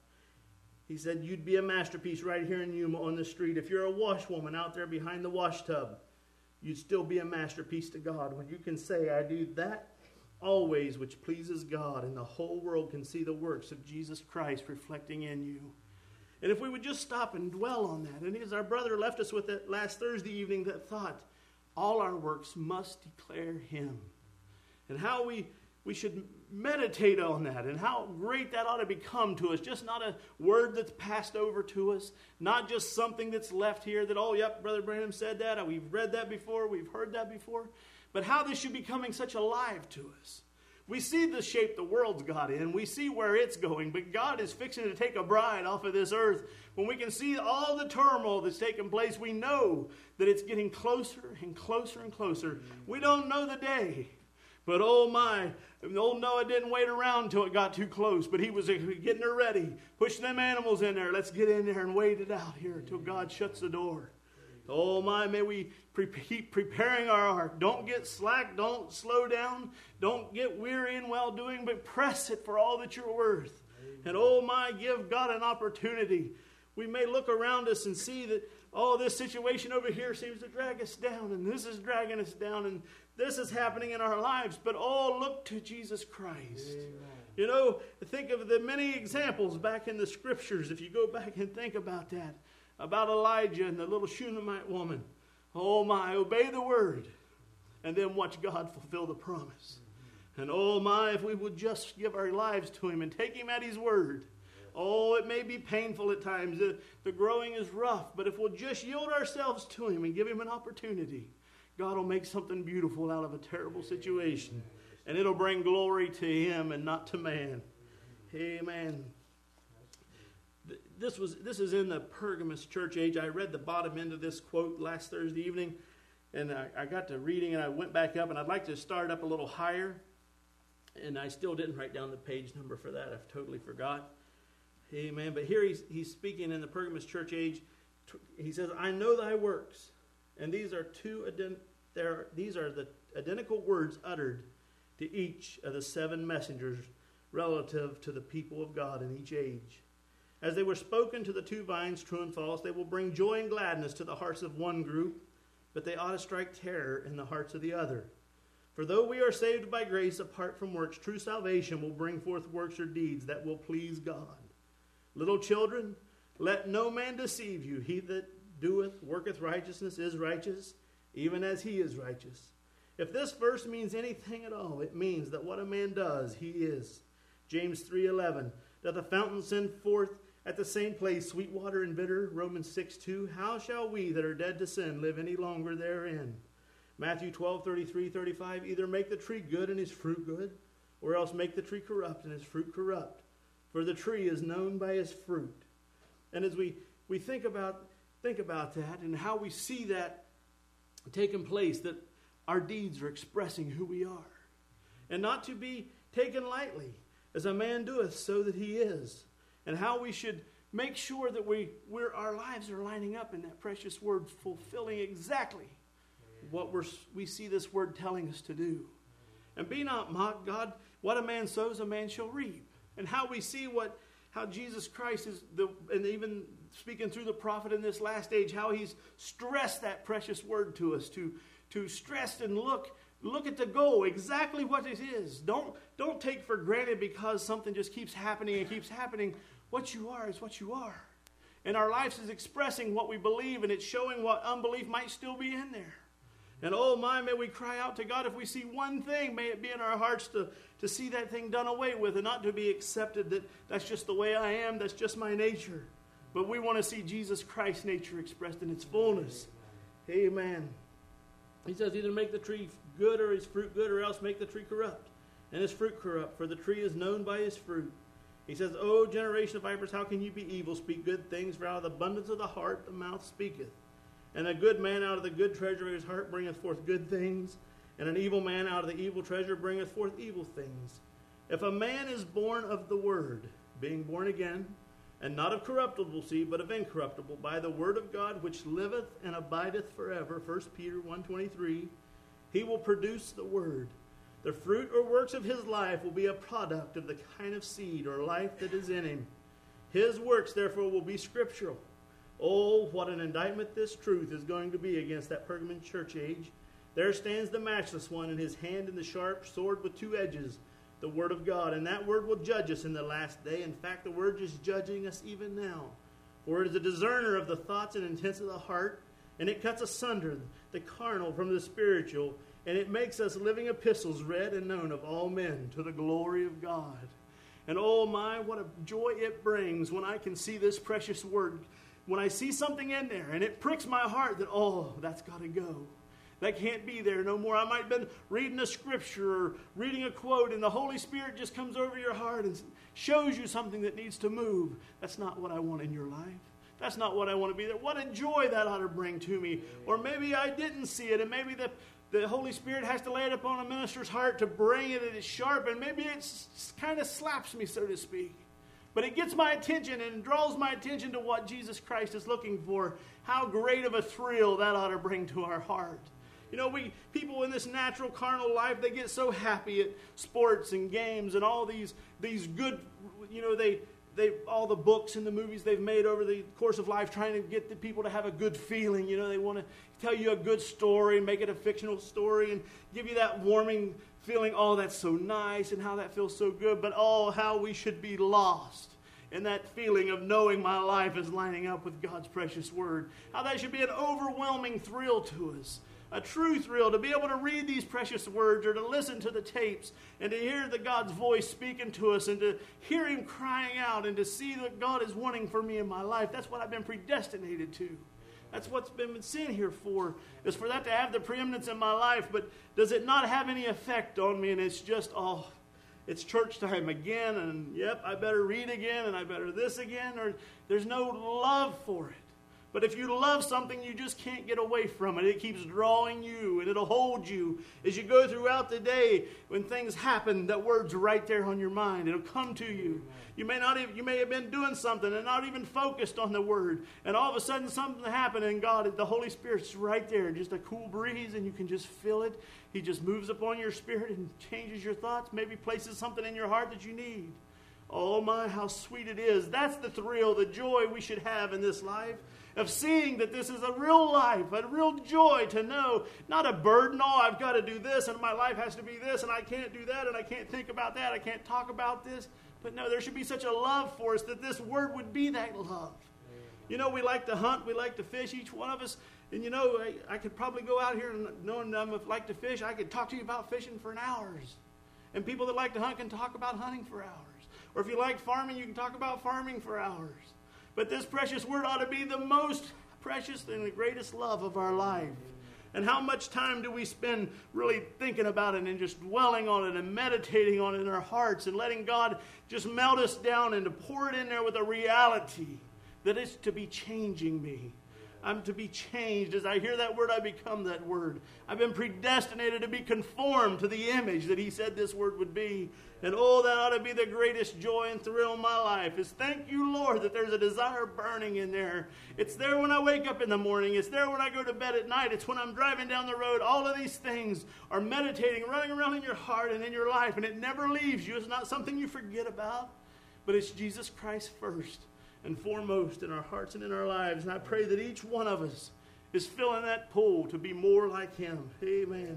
He said, you'd be a masterpiece right here in Yuma on the street. If you're a washwoman out there behind the wash tub, you'd still be a masterpiece to God. When you can say, I do that always which pleases God, and the whole world can see the works of Jesus Christ reflecting in you. And if we would just stop and dwell on that. And as our brother left us with that last Thursday evening, that thought, all our works must declare him. And how we, we should meditate on that, and how great that ought to become to us. Just not a word that's passed over to us, not just something that's left here that, oh, yep, Brother Branham said that, we've read that before, we've heard that before. But how this should be coming such alive to us. We see the shape the world's got in. We see where it's going. But God is fixing to take a bride off of this earth. When we can see all the turmoil that's taking place, we know that it's getting closer and closer and closer. We don't know the day. But oh my, old Noah didn't wait around until it got too close. But he was getting her ready. Push them animals in there. Let's get in there and wait it out here until God shuts the door. Oh my, may we pre- keep preparing our heart. Don't get slack. Don't slow down. Don't get weary in well-doing, but press it for all that you're worth. And oh my, give God an opportunity. We may look around us and see that, oh, this situation over here seems to drag us down, and this is dragging us down, and this is happening in our lives. But oh, look to Jesus Christ. Amen. You know, think of the many examples back in the Scriptures, if you go back and think about that. About Elijah and the little Shunammite woman. Oh my, obey the word. And then watch God fulfill the promise. And oh my, if we would just give our lives to him and take him at his word. Oh, it may be painful at times. The, the growing is rough. But if we'll just yield ourselves to him and give him an opportunity, God will make something beautiful out of a terrible situation. And it'll bring glory to him and not to man. Amen. This was this is in the Pergamos church age. I read the bottom end of this quote last Thursday evening, and I, I got to reading, and I went back up, and I'd like to start up a little higher, and I still didn't write down the page number for that. I've totally forgot. Amen. But here he's he's speaking in the Pergamos church age. He says, "I know thy works," and these are two ident- there. These are the identical words uttered to each of the seven messengers relative to the people of God in each age. As they were spoken to the two vines, true and false, they will bring joy and gladness to the hearts of one group, but they ought to strike terror in the hearts of the other. For though we are saved by grace apart from works, true salvation will bring forth works or deeds that will please God. Little children, let no man deceive you. He that doeth, worketh righteousness is righteous, even as he is righteous. If this verse means anything at all, it means that what a man does, he is. James three eleven, doth the fountain send forth at the same place sweet water and bitter? Romans six two, how shall we that are dead to sin live any longer therein? Matthew twelve thirty-three thirty-five, either make the tree good and his fruit good, or else make the tree corrupt and his fruit corrupt. For the tree is known by his fruit. And as we, we think about think about that and how we see that taking place, that our deeds are expressing who we are. And not to be taken lightly. As a man doeth, so that he is. And how we should make sure that we, we're, our lives are lining up in that precious word, fulfilling exactly what we're, we see this word telling us to do. And be not mocked, God, what a man sows, a man shall reap. And how we see what, how Jesus Christ is, the, and even speaking through the prophet in this last age, how he's stressed that precious word to us, to, to stress and look Look at the goal, exactly what it is. Don't, don't take for granted because something just keeps happening and keeps happening. What you are is what you are. And our life is expressing what we believe, and it's showing what unbelief might still be in there. And oh my, may we cry out to God if we see one thing, may it be in our hearts to, to see that thing done away with and not to be accepted that that's just the way I am, that's just my nature. But we want to see Jesus Christ's nature expressed in its fullness. Amen. He says either make the tree good or his fruit good, or else make the tree corrupt and his fruit corrupt, for the tree is known by his fruit. He says, O generation of vipers, how can you be evil? Speak good things, for out of the abundance of the heart the mouth speaketh. And a good man out of the good treasure of his heart bringeth forth good things, And an evil man out of the evil treasure bringeth forth evil things. If a man is born of the word, being born again, and not of corruptible seed, but of incorruptible, by the word of God, which liveth and abideth forever, First Peter one twenty-three, he will produce the word. The fruit or works of his life will be a product of the kind of seed or life that is in him. His works, therefore, will be scriptural. Oh, what an indictment this truth is going to be against that Pergamon church age. There stands the matchless one in his hand in the sharp sword with two edges, the word of God. And that word will judge us in the last day. In fact, the word is judging us even now. For it is a discerner of the thoughts and intents of the heart, and it cuts asunder the carnal from the spiritual, and it makes us living epistles read and known of all men to the glory of God. And oh my, what a joy it brings when I can see this precious word. When I see something in there and it pricks my heart that, oh, that's got to go. That can't be there no more. I might have been reading a scripture or reading a quote, and the Holy Spirit just comes over your heart and shows you something that needs to move. That's not what I want in your life. That's not what I want to be there. What a joy that ought to bring to me. Or maybe I didn't see it, and maybe the, the Holy Spirit has to lay it upon a minister's heart to bring it, and it's sharp, and maybe it kind of slaps me, so to speak. But it gets my attention and draws my attention to what Jesus Christ is looking for. How great of a thrill that ought to bring to our heart. You know, we people in this natural carnal life, they get so happy at sports and games and all these these good, you know, they they all the books and the movies they've made over the course of life trying to get the people to have a good feeling. You know, they want to tell you a good story, make it a fictional story, and give you that warming feeling, oh, that's so nice, and how that feels so good. But oh, how we should be lost in that feeling of knowing my life is lining up with God's precious word. How that should be an overwhelming thrill to us. A true thrill to be able to read these precious words or to listen to the tapes and to hear the God's voice speaking to us and to hear him crying out and to see that God is wanting for me in my life. That's what I've been predestinated to. That's what's been sent here for, is for that to have the preeminence in my life. But does it not have any effect on me? And it's just, oh, it's church time again, and yep, I better read again, and I better this again, or there's no love for it. But if you love something, you just can't get away from it. It keeps drawing you, and it'll hold you as you go throughout the day. When things happen, that word's right there on your mind. It'll come to you. You may not even, you may have been doing something and not even focused on the word, and all of a sudden something happened, and God, the Holy Spirit's right there, just a cool breeze, and you can just feel it. He just moves upon your spirit and changes your thoughts, maybe places something in your heart that you need. Oh my, how sweet it is. That's the thrill, the joy we should have in this life, of seeing that this is a real life, a real joy to know, not a burden, oh, I've got to do this, and my life has to be this, and I can't do that, and I can't think about that, I can't talk about this. But no, there should be such a love for us that this word would be that love. You know, we like to hunt, we like to fish, each one of us, and you know, I, I could probably go out here and knowing I like to fish, I could talk to you about fishing for an hours. And people that like to hunt can talk about hunting for hours. Or if you like farming, you can talk about farming for hours. But this precious word ought to be the most precious and the greatest love of our life. And how much time do we spend really thinking about it and just dwelling on it and meditating on it in our hearts and letting God just melt us down and to pour it in there with a reality that it's to be changing me. I'm to be changed. As I hear that word, I become that word. I've been predestinated to be conformed to the image that he said this word would be. And oh, that ought to be the greatest joy and thrill in my life, is thank you, Lord, that there's a desire burning in there. It's there when I wake up in the morning. It's there when I go to bed at night. It's when I'm driving down the road. All of these things are meditating, running around in your heart and in your life, and it never leaves you. It's not something you forget about, but it's Jesus Christ first and foremost in our hearts and in our lives. And I pray that each one of us is filling that pull to be more like him. Amen.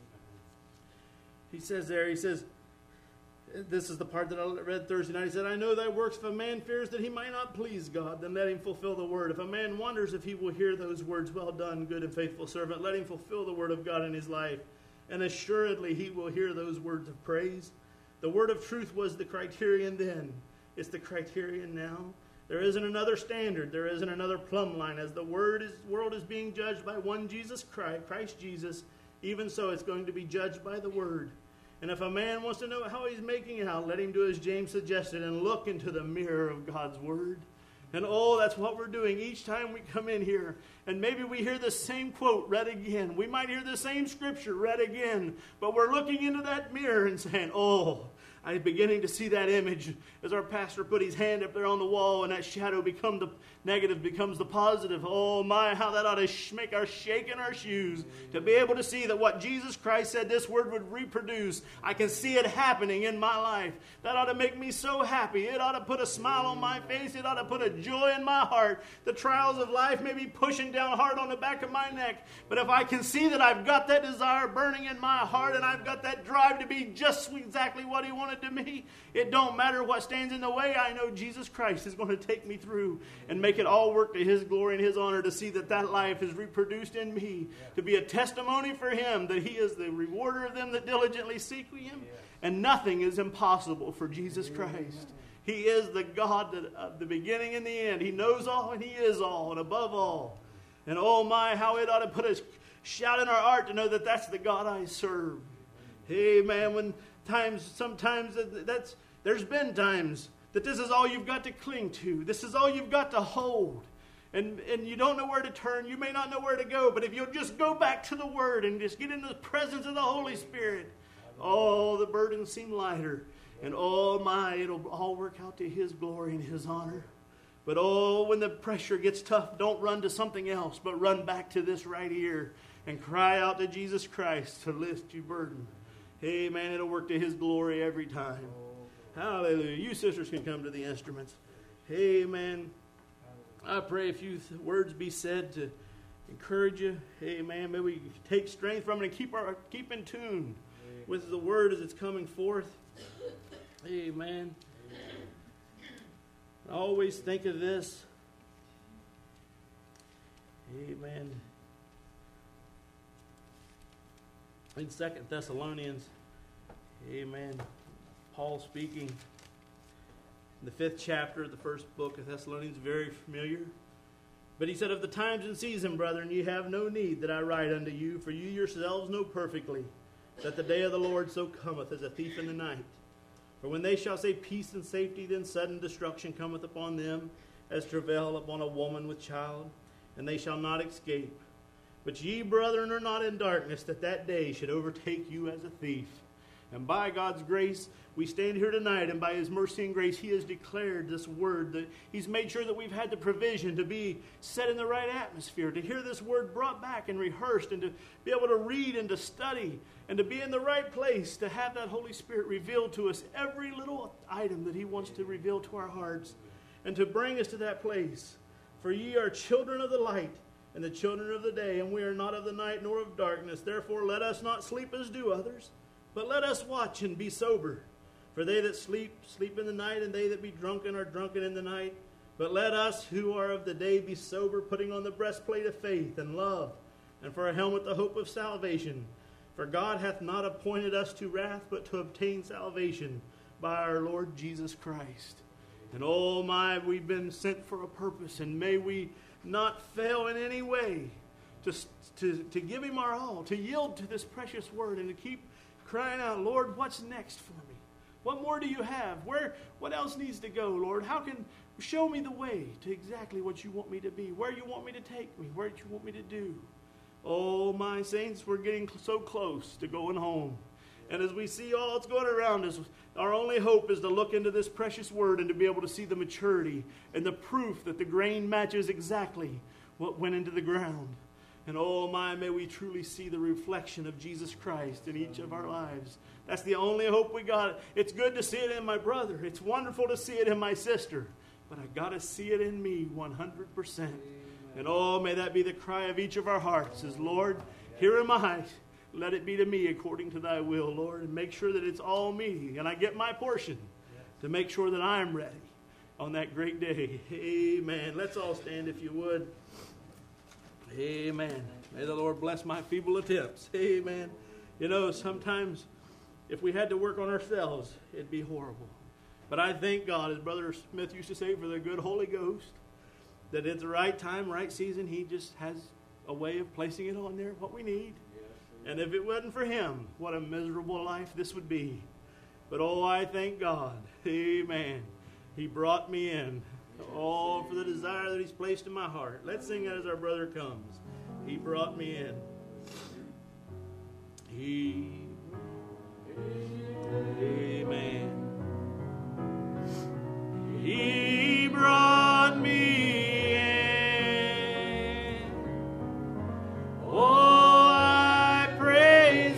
He says there, he says, this is the part that I read Thursday night. He said, I know thy works. If a man fears that he might not please God, then let him fulfill the word. If a man wonders if he will hear those words, well done, good and faithful servant, let him fulfill the word of God in his life. And assuredly he will hear those words of praise. The word of truth was the criterion then. It's the criterion now. There isn't another standard. There isn't another plumb line. As the word is, world is being judged by one Jesus Christ, Christ Jesus, even so it's going to be judged by the word. And if a man wants to know how he's making out, let him do as James suggested and look into the mirror of God's word And oh, that's what we're doing each time we come in here. And maybe we hear the same quote read again. We might hear the same scripture read again. But we're looking into that mirror and saying, oh, I'm beginning to see that image as our pastor put his hand up there on the wall and that shadow become the negative becomes the positive. Oh my, how that ought to sh- make our shake in our shoes to be able to see that what Jesus Christ said this word would reproduce. I can see it happening in my life. That ought to make me so happy. It ought to put a smile on my face. It ought to put a joy in my heart. The trials of life may be pushing down hard on the back of my neck, but if I can see that I've got that desire burning in my heart and I've got that drive to be just exactly what he wanted to me, it don't matter what stands in the way. I know Jesus Christ is going to take me through and make it all work to his glory and his honor, to see that that life is reproduced in me, to be a testimony for him that he is the rewarder of them that diligently seek him, and nothing is impossible for Jesus Christ. He is the God that, of the beginning and the end. He knows all and he is all and above all. And oh my, how it ought to put a shout in our heart to know that that's the God I serve. Hey man, when times, sometimes that's, there's been times that this is all you've got to cling to. This is all you've got to hold. And, and you don't know where to turn. You may not know where to go. But if you'll just go back to the Word and just get into the presence of the Holy Spirit, oh, the burdens seem lighter. And oh my, it'll all work out to his glory and his honor. But oh, when the pressure gets tough, don't run to something else, but run back to this right here and cry out to Jesus Christ to lift your burden. Hey man, it'll work to his glory every time. Hallelujah. You sisters can come to the instruments. Amen. I pray a few th- words be said to encourage you. Amen. May we take strength from it and keep our keep in tune with the word as it's coming forth. Amen. I always think of this. Amen. In Second Thessalonians, amen, Paul speaking in the fifth chapter of the first book of Thessalonians, very familiar. But he said, of the times and season, brethren, ye have no need that I write unto you, for you yourselves know perfectly that the day of the Lord so cometh as a thief in the night. For when they shall say peace and safety, then sudden destruction cometh upon them, as travail upon a woman with child, and they shall not escape. But ye, brethren, are not in darkness, that that day should overtake you as a thief. And by God's grace, we stand here tonight, and by his mercy and grace, he has declared this word. That he's made sure that we've had the provision to be set in the right atmosphere, to hear this word brought back and rehearsed, and to be able to read and to study, and to be in the right place, to have that Holy Spirit reveal to us every little item that he wants to reveal to our hearts, and to bring us to that place. For ye are children of the light, and the children of the day, and we are not of the night nor of darkness. Therefore let us not sleep as do others, but let us watch and be sober. For they that sleep, sleep in the night, and they that be drunken are drunken in the night. But let us who are of the day be sober, putting on the breastplate of faith and love, and for a helmet the hope of salvation. For God hath not appointed us to wrath, but to obtain salvation by our Lord Jesus Christ. And oh my, we've been sent for a purpose, and may we not fail in any way to, to, to give him our all, to yield to this precious word, and to keep crying out, Lord, what's next for me? What more do you have? Where? What else needs to go, Lord? How can, show me the way to exactly what you want me to be, where you want me to take me, where you want me to do. Oh, my saints, we're getting so close to going home. And as we see all that's going around us, our only hope is to look into this precious word and to be able to see the maturity and the proof that the grain matches exactly what went into the ground. And oh my, may we truly see the reflection of Jesus Christ in each of our lives. That's the only hope we got. It's good to see it in my brother. It's wonderful to see it in my sister. But I got to see it in me one hundred percent. And oh, may that be the cry of each of our hearts is, Lord, here am I. Let it be to me according to thy will, Lord. And make sure that it's all me. And I get my portion to make sure that I'm ready on that great day. Amen. Let's all stand if you would. Amen. May the Lord bless my feeble attempts. Amen. You know, sometimes if we had to work on ourselves, it'd be horrible. But I thank God, as Brother Smith used to say, for the good Holy Ghost, that at the right time, right season, he just has a way of placing it on there, what we need. And if it wasn't for him, what a miserable life this would be. But oh, I thank God. Amen. He brought me in. Oh, for the desire that He's placed in my heart. Let's sing that as our brother comes. He brought me in. He, amen. He brought me in. Oh, I praise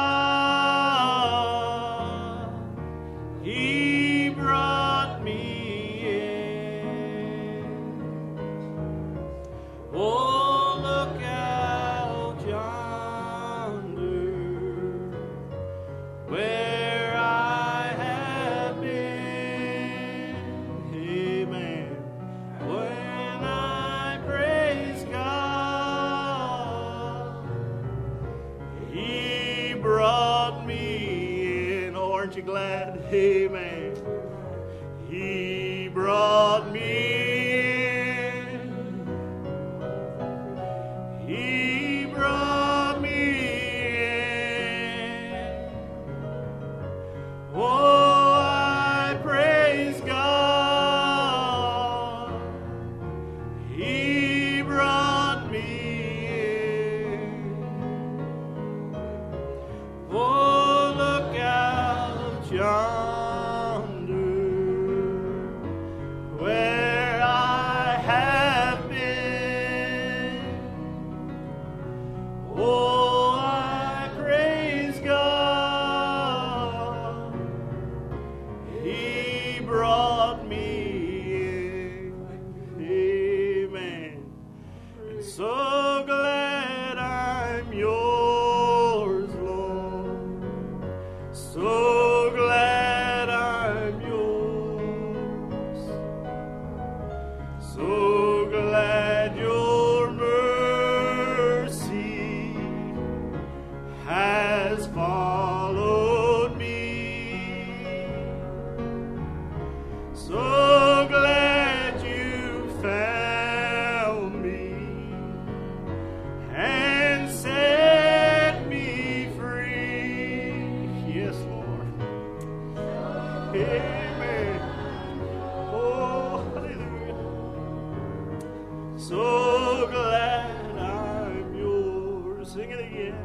God. He brought me in. Oh, look out yonder, where I have been. Amen. When I praise God, He brought me in. Oh, aren't you glad? Amen. He brought me in. He brought me in. Oh, I praise God. He brought me in. Oh, look out yonder, where I have been. Oh, I praise God. He brought me in. Amen. And so glad I'm yours, Lord. So glad I'm yours. So glad your mercy has followed me. So glad you found me and set me free. Yes, Lord. Amen. Oh, hallelujah. So glad I'm yours. Sing it again.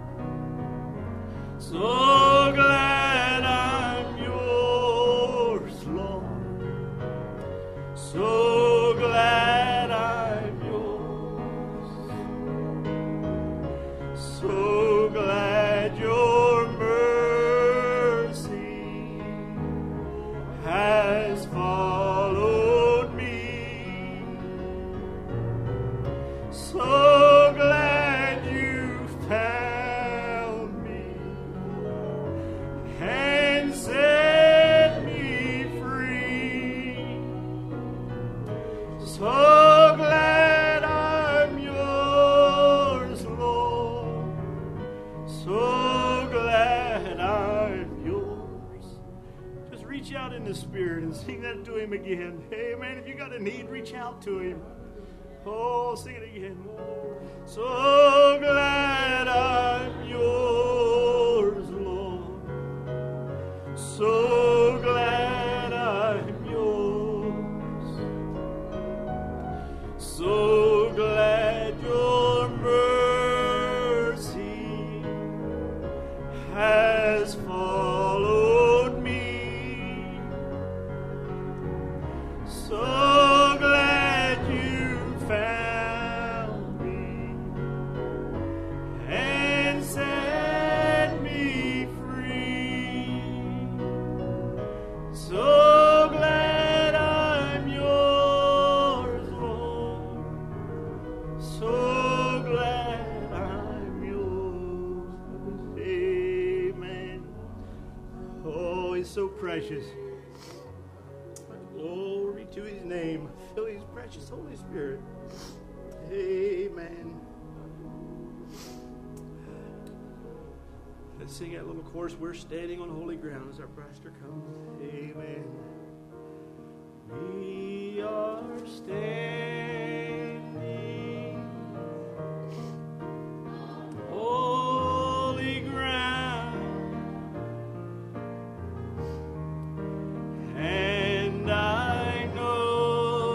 So glad I'm yours, Lord. So glad I'm yours. So glad your mercy has followed me. So glad you found me and set me free. So glad I'm yours, Lord. So glad I'm yours. Just reach out in the Spirit and sing that to Him again. Hey, man, if you got a need, reach out to Him. Oh, sing it again. So glad I'm yours, Lord. So glad I'm yours. So glad your mercy has followed me. So glad you found me and set me free. So glad I'm yours, Lord. So glad I'm yours. Amen. Oh, He's so precious. Glory to His name. Fill His precious Holy Spirit. Amen. Let's sing that little chorus. We're standing on holy ground as our pastor comes. Amen. We are standing holy ground, and I know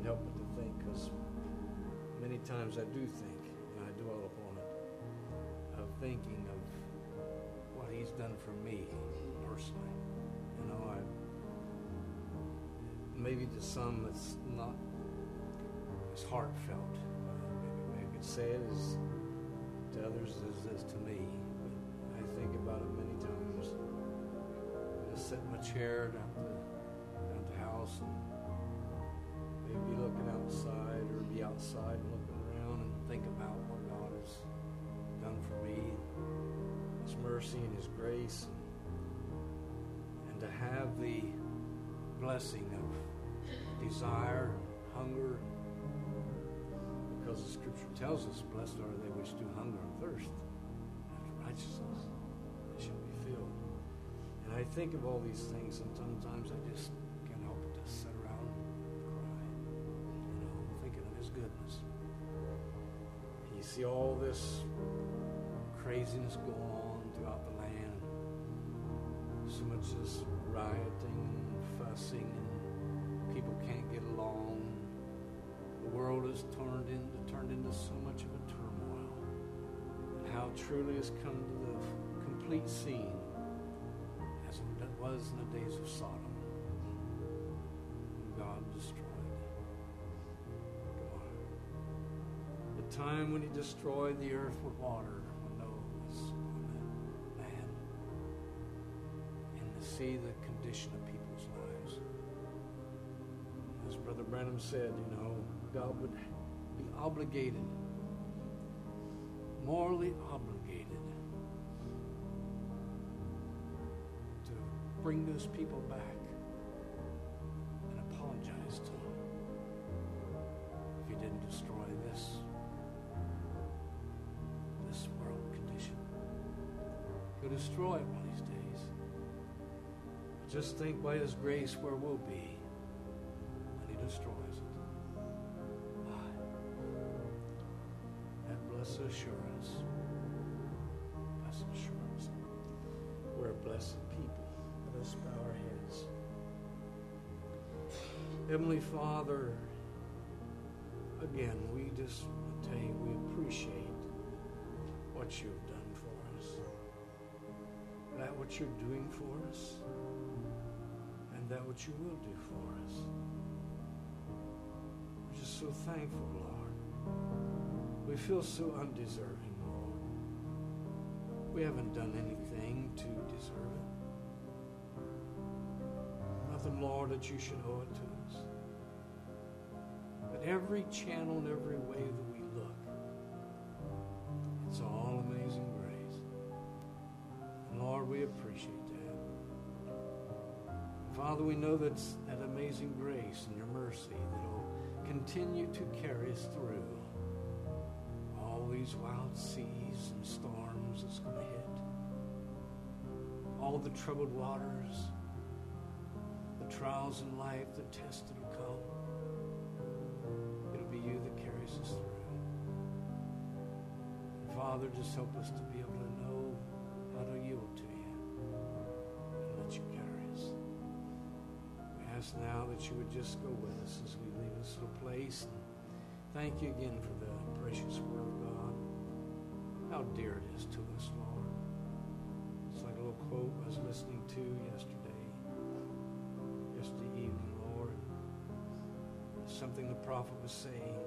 help but to think, because many times I do think, and I dwell upon it, of thinking of what he's done for me personally. You know, I maybe to some it's not as heartfelt. Uh, maybe way I could say it is to others as it is to me. But I think about it many times. I just sit in my chair down at the, down at the house and maybe be looking outside or be outside and looking around and think about what God has done for me, His mercy and His grace, and, and to have the blessing of desire, hunger, because the Scripture tells us, blessed are they which do hunger and thirst after righteousness, they shall be filled. And I think of all these things, and sometimes I just can't help but just sit around and cry, you know, thinking of His goodness. And you see all this craziness going on throughout the land, so much just rioting and fussing, and people can't get along. The world is turned into turned into so much of a turmoil. And how truly has come to the complete scene as it was in the days of Sodom, when God destroyed Gomorrah. The time when He destroyed the earth with water, when Noah was on that land, and to see the condition of people's lives. As Brother Branham said, you know, God would be obligated, morally obligated, to bring those people back and apologize to them if He didn't destroy this, this world condition. He'll destroy it one of these days. Just think by His grace where we'll be when He destroys it. Blessed assurance, blessed assurance. We're a blessed people. Let us bow our heads. Heavenly Father, again, we just tell you we appreciate what you've done for us, that what you're doing for us, and that what you will do for us. We're just so thankful, Lord. We feel so undeserving, Lord. We haven't done anything to deserve it. Nothing, Lord, that you should owe it to us. But every channel and every way that we look, it's all amazing grace. And Lord, we appreciate that. And Father, we know that's that amazing grace and your mercy that will continue to carry us through all these wild seas and storms that's going to hit, all the troubled waters, the trials in life, the tests that will come. It'll be you that carries us through. And Father, just help us to be able to know how to yield to you and let you carry us. We ask now that you would just go with us as we leave this little place. And thank you again for the precious word of God. How dear it is to us, Lord. It's like a little quote I was listening to yesterday, yesterday evening, Lord. Something the prophet was saying,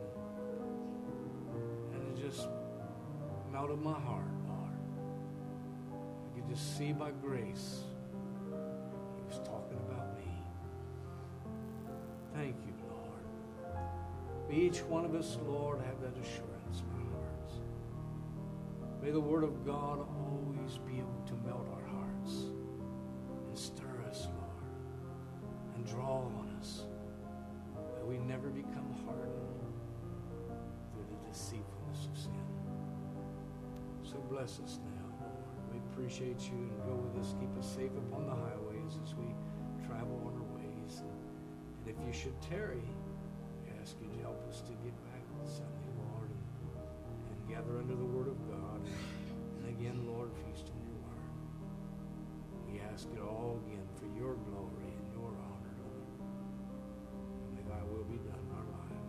and it just melted my heart, Lord. I could just see by grace He was talking about me. Thank you, Lord. May each one of us, Lord, have that assurance in our hearts. May the Word of God always be able to melt our hearts and stir us, Lord, and draw on us, that we never become hardened through the deceitfulness of sin. So bless us now, Lord. We appreciate you, and go with us. Keep us safe upon the highways as we travel on our ways. And if you should tarry, ask you to help us to get back on Sunday, Lord, and, and gather under the Word of God. And again, Lord, feast on your Word. We ask it all again for your glory and your honor, Lord. And may thy will be done in our lives.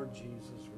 Lord Jesus,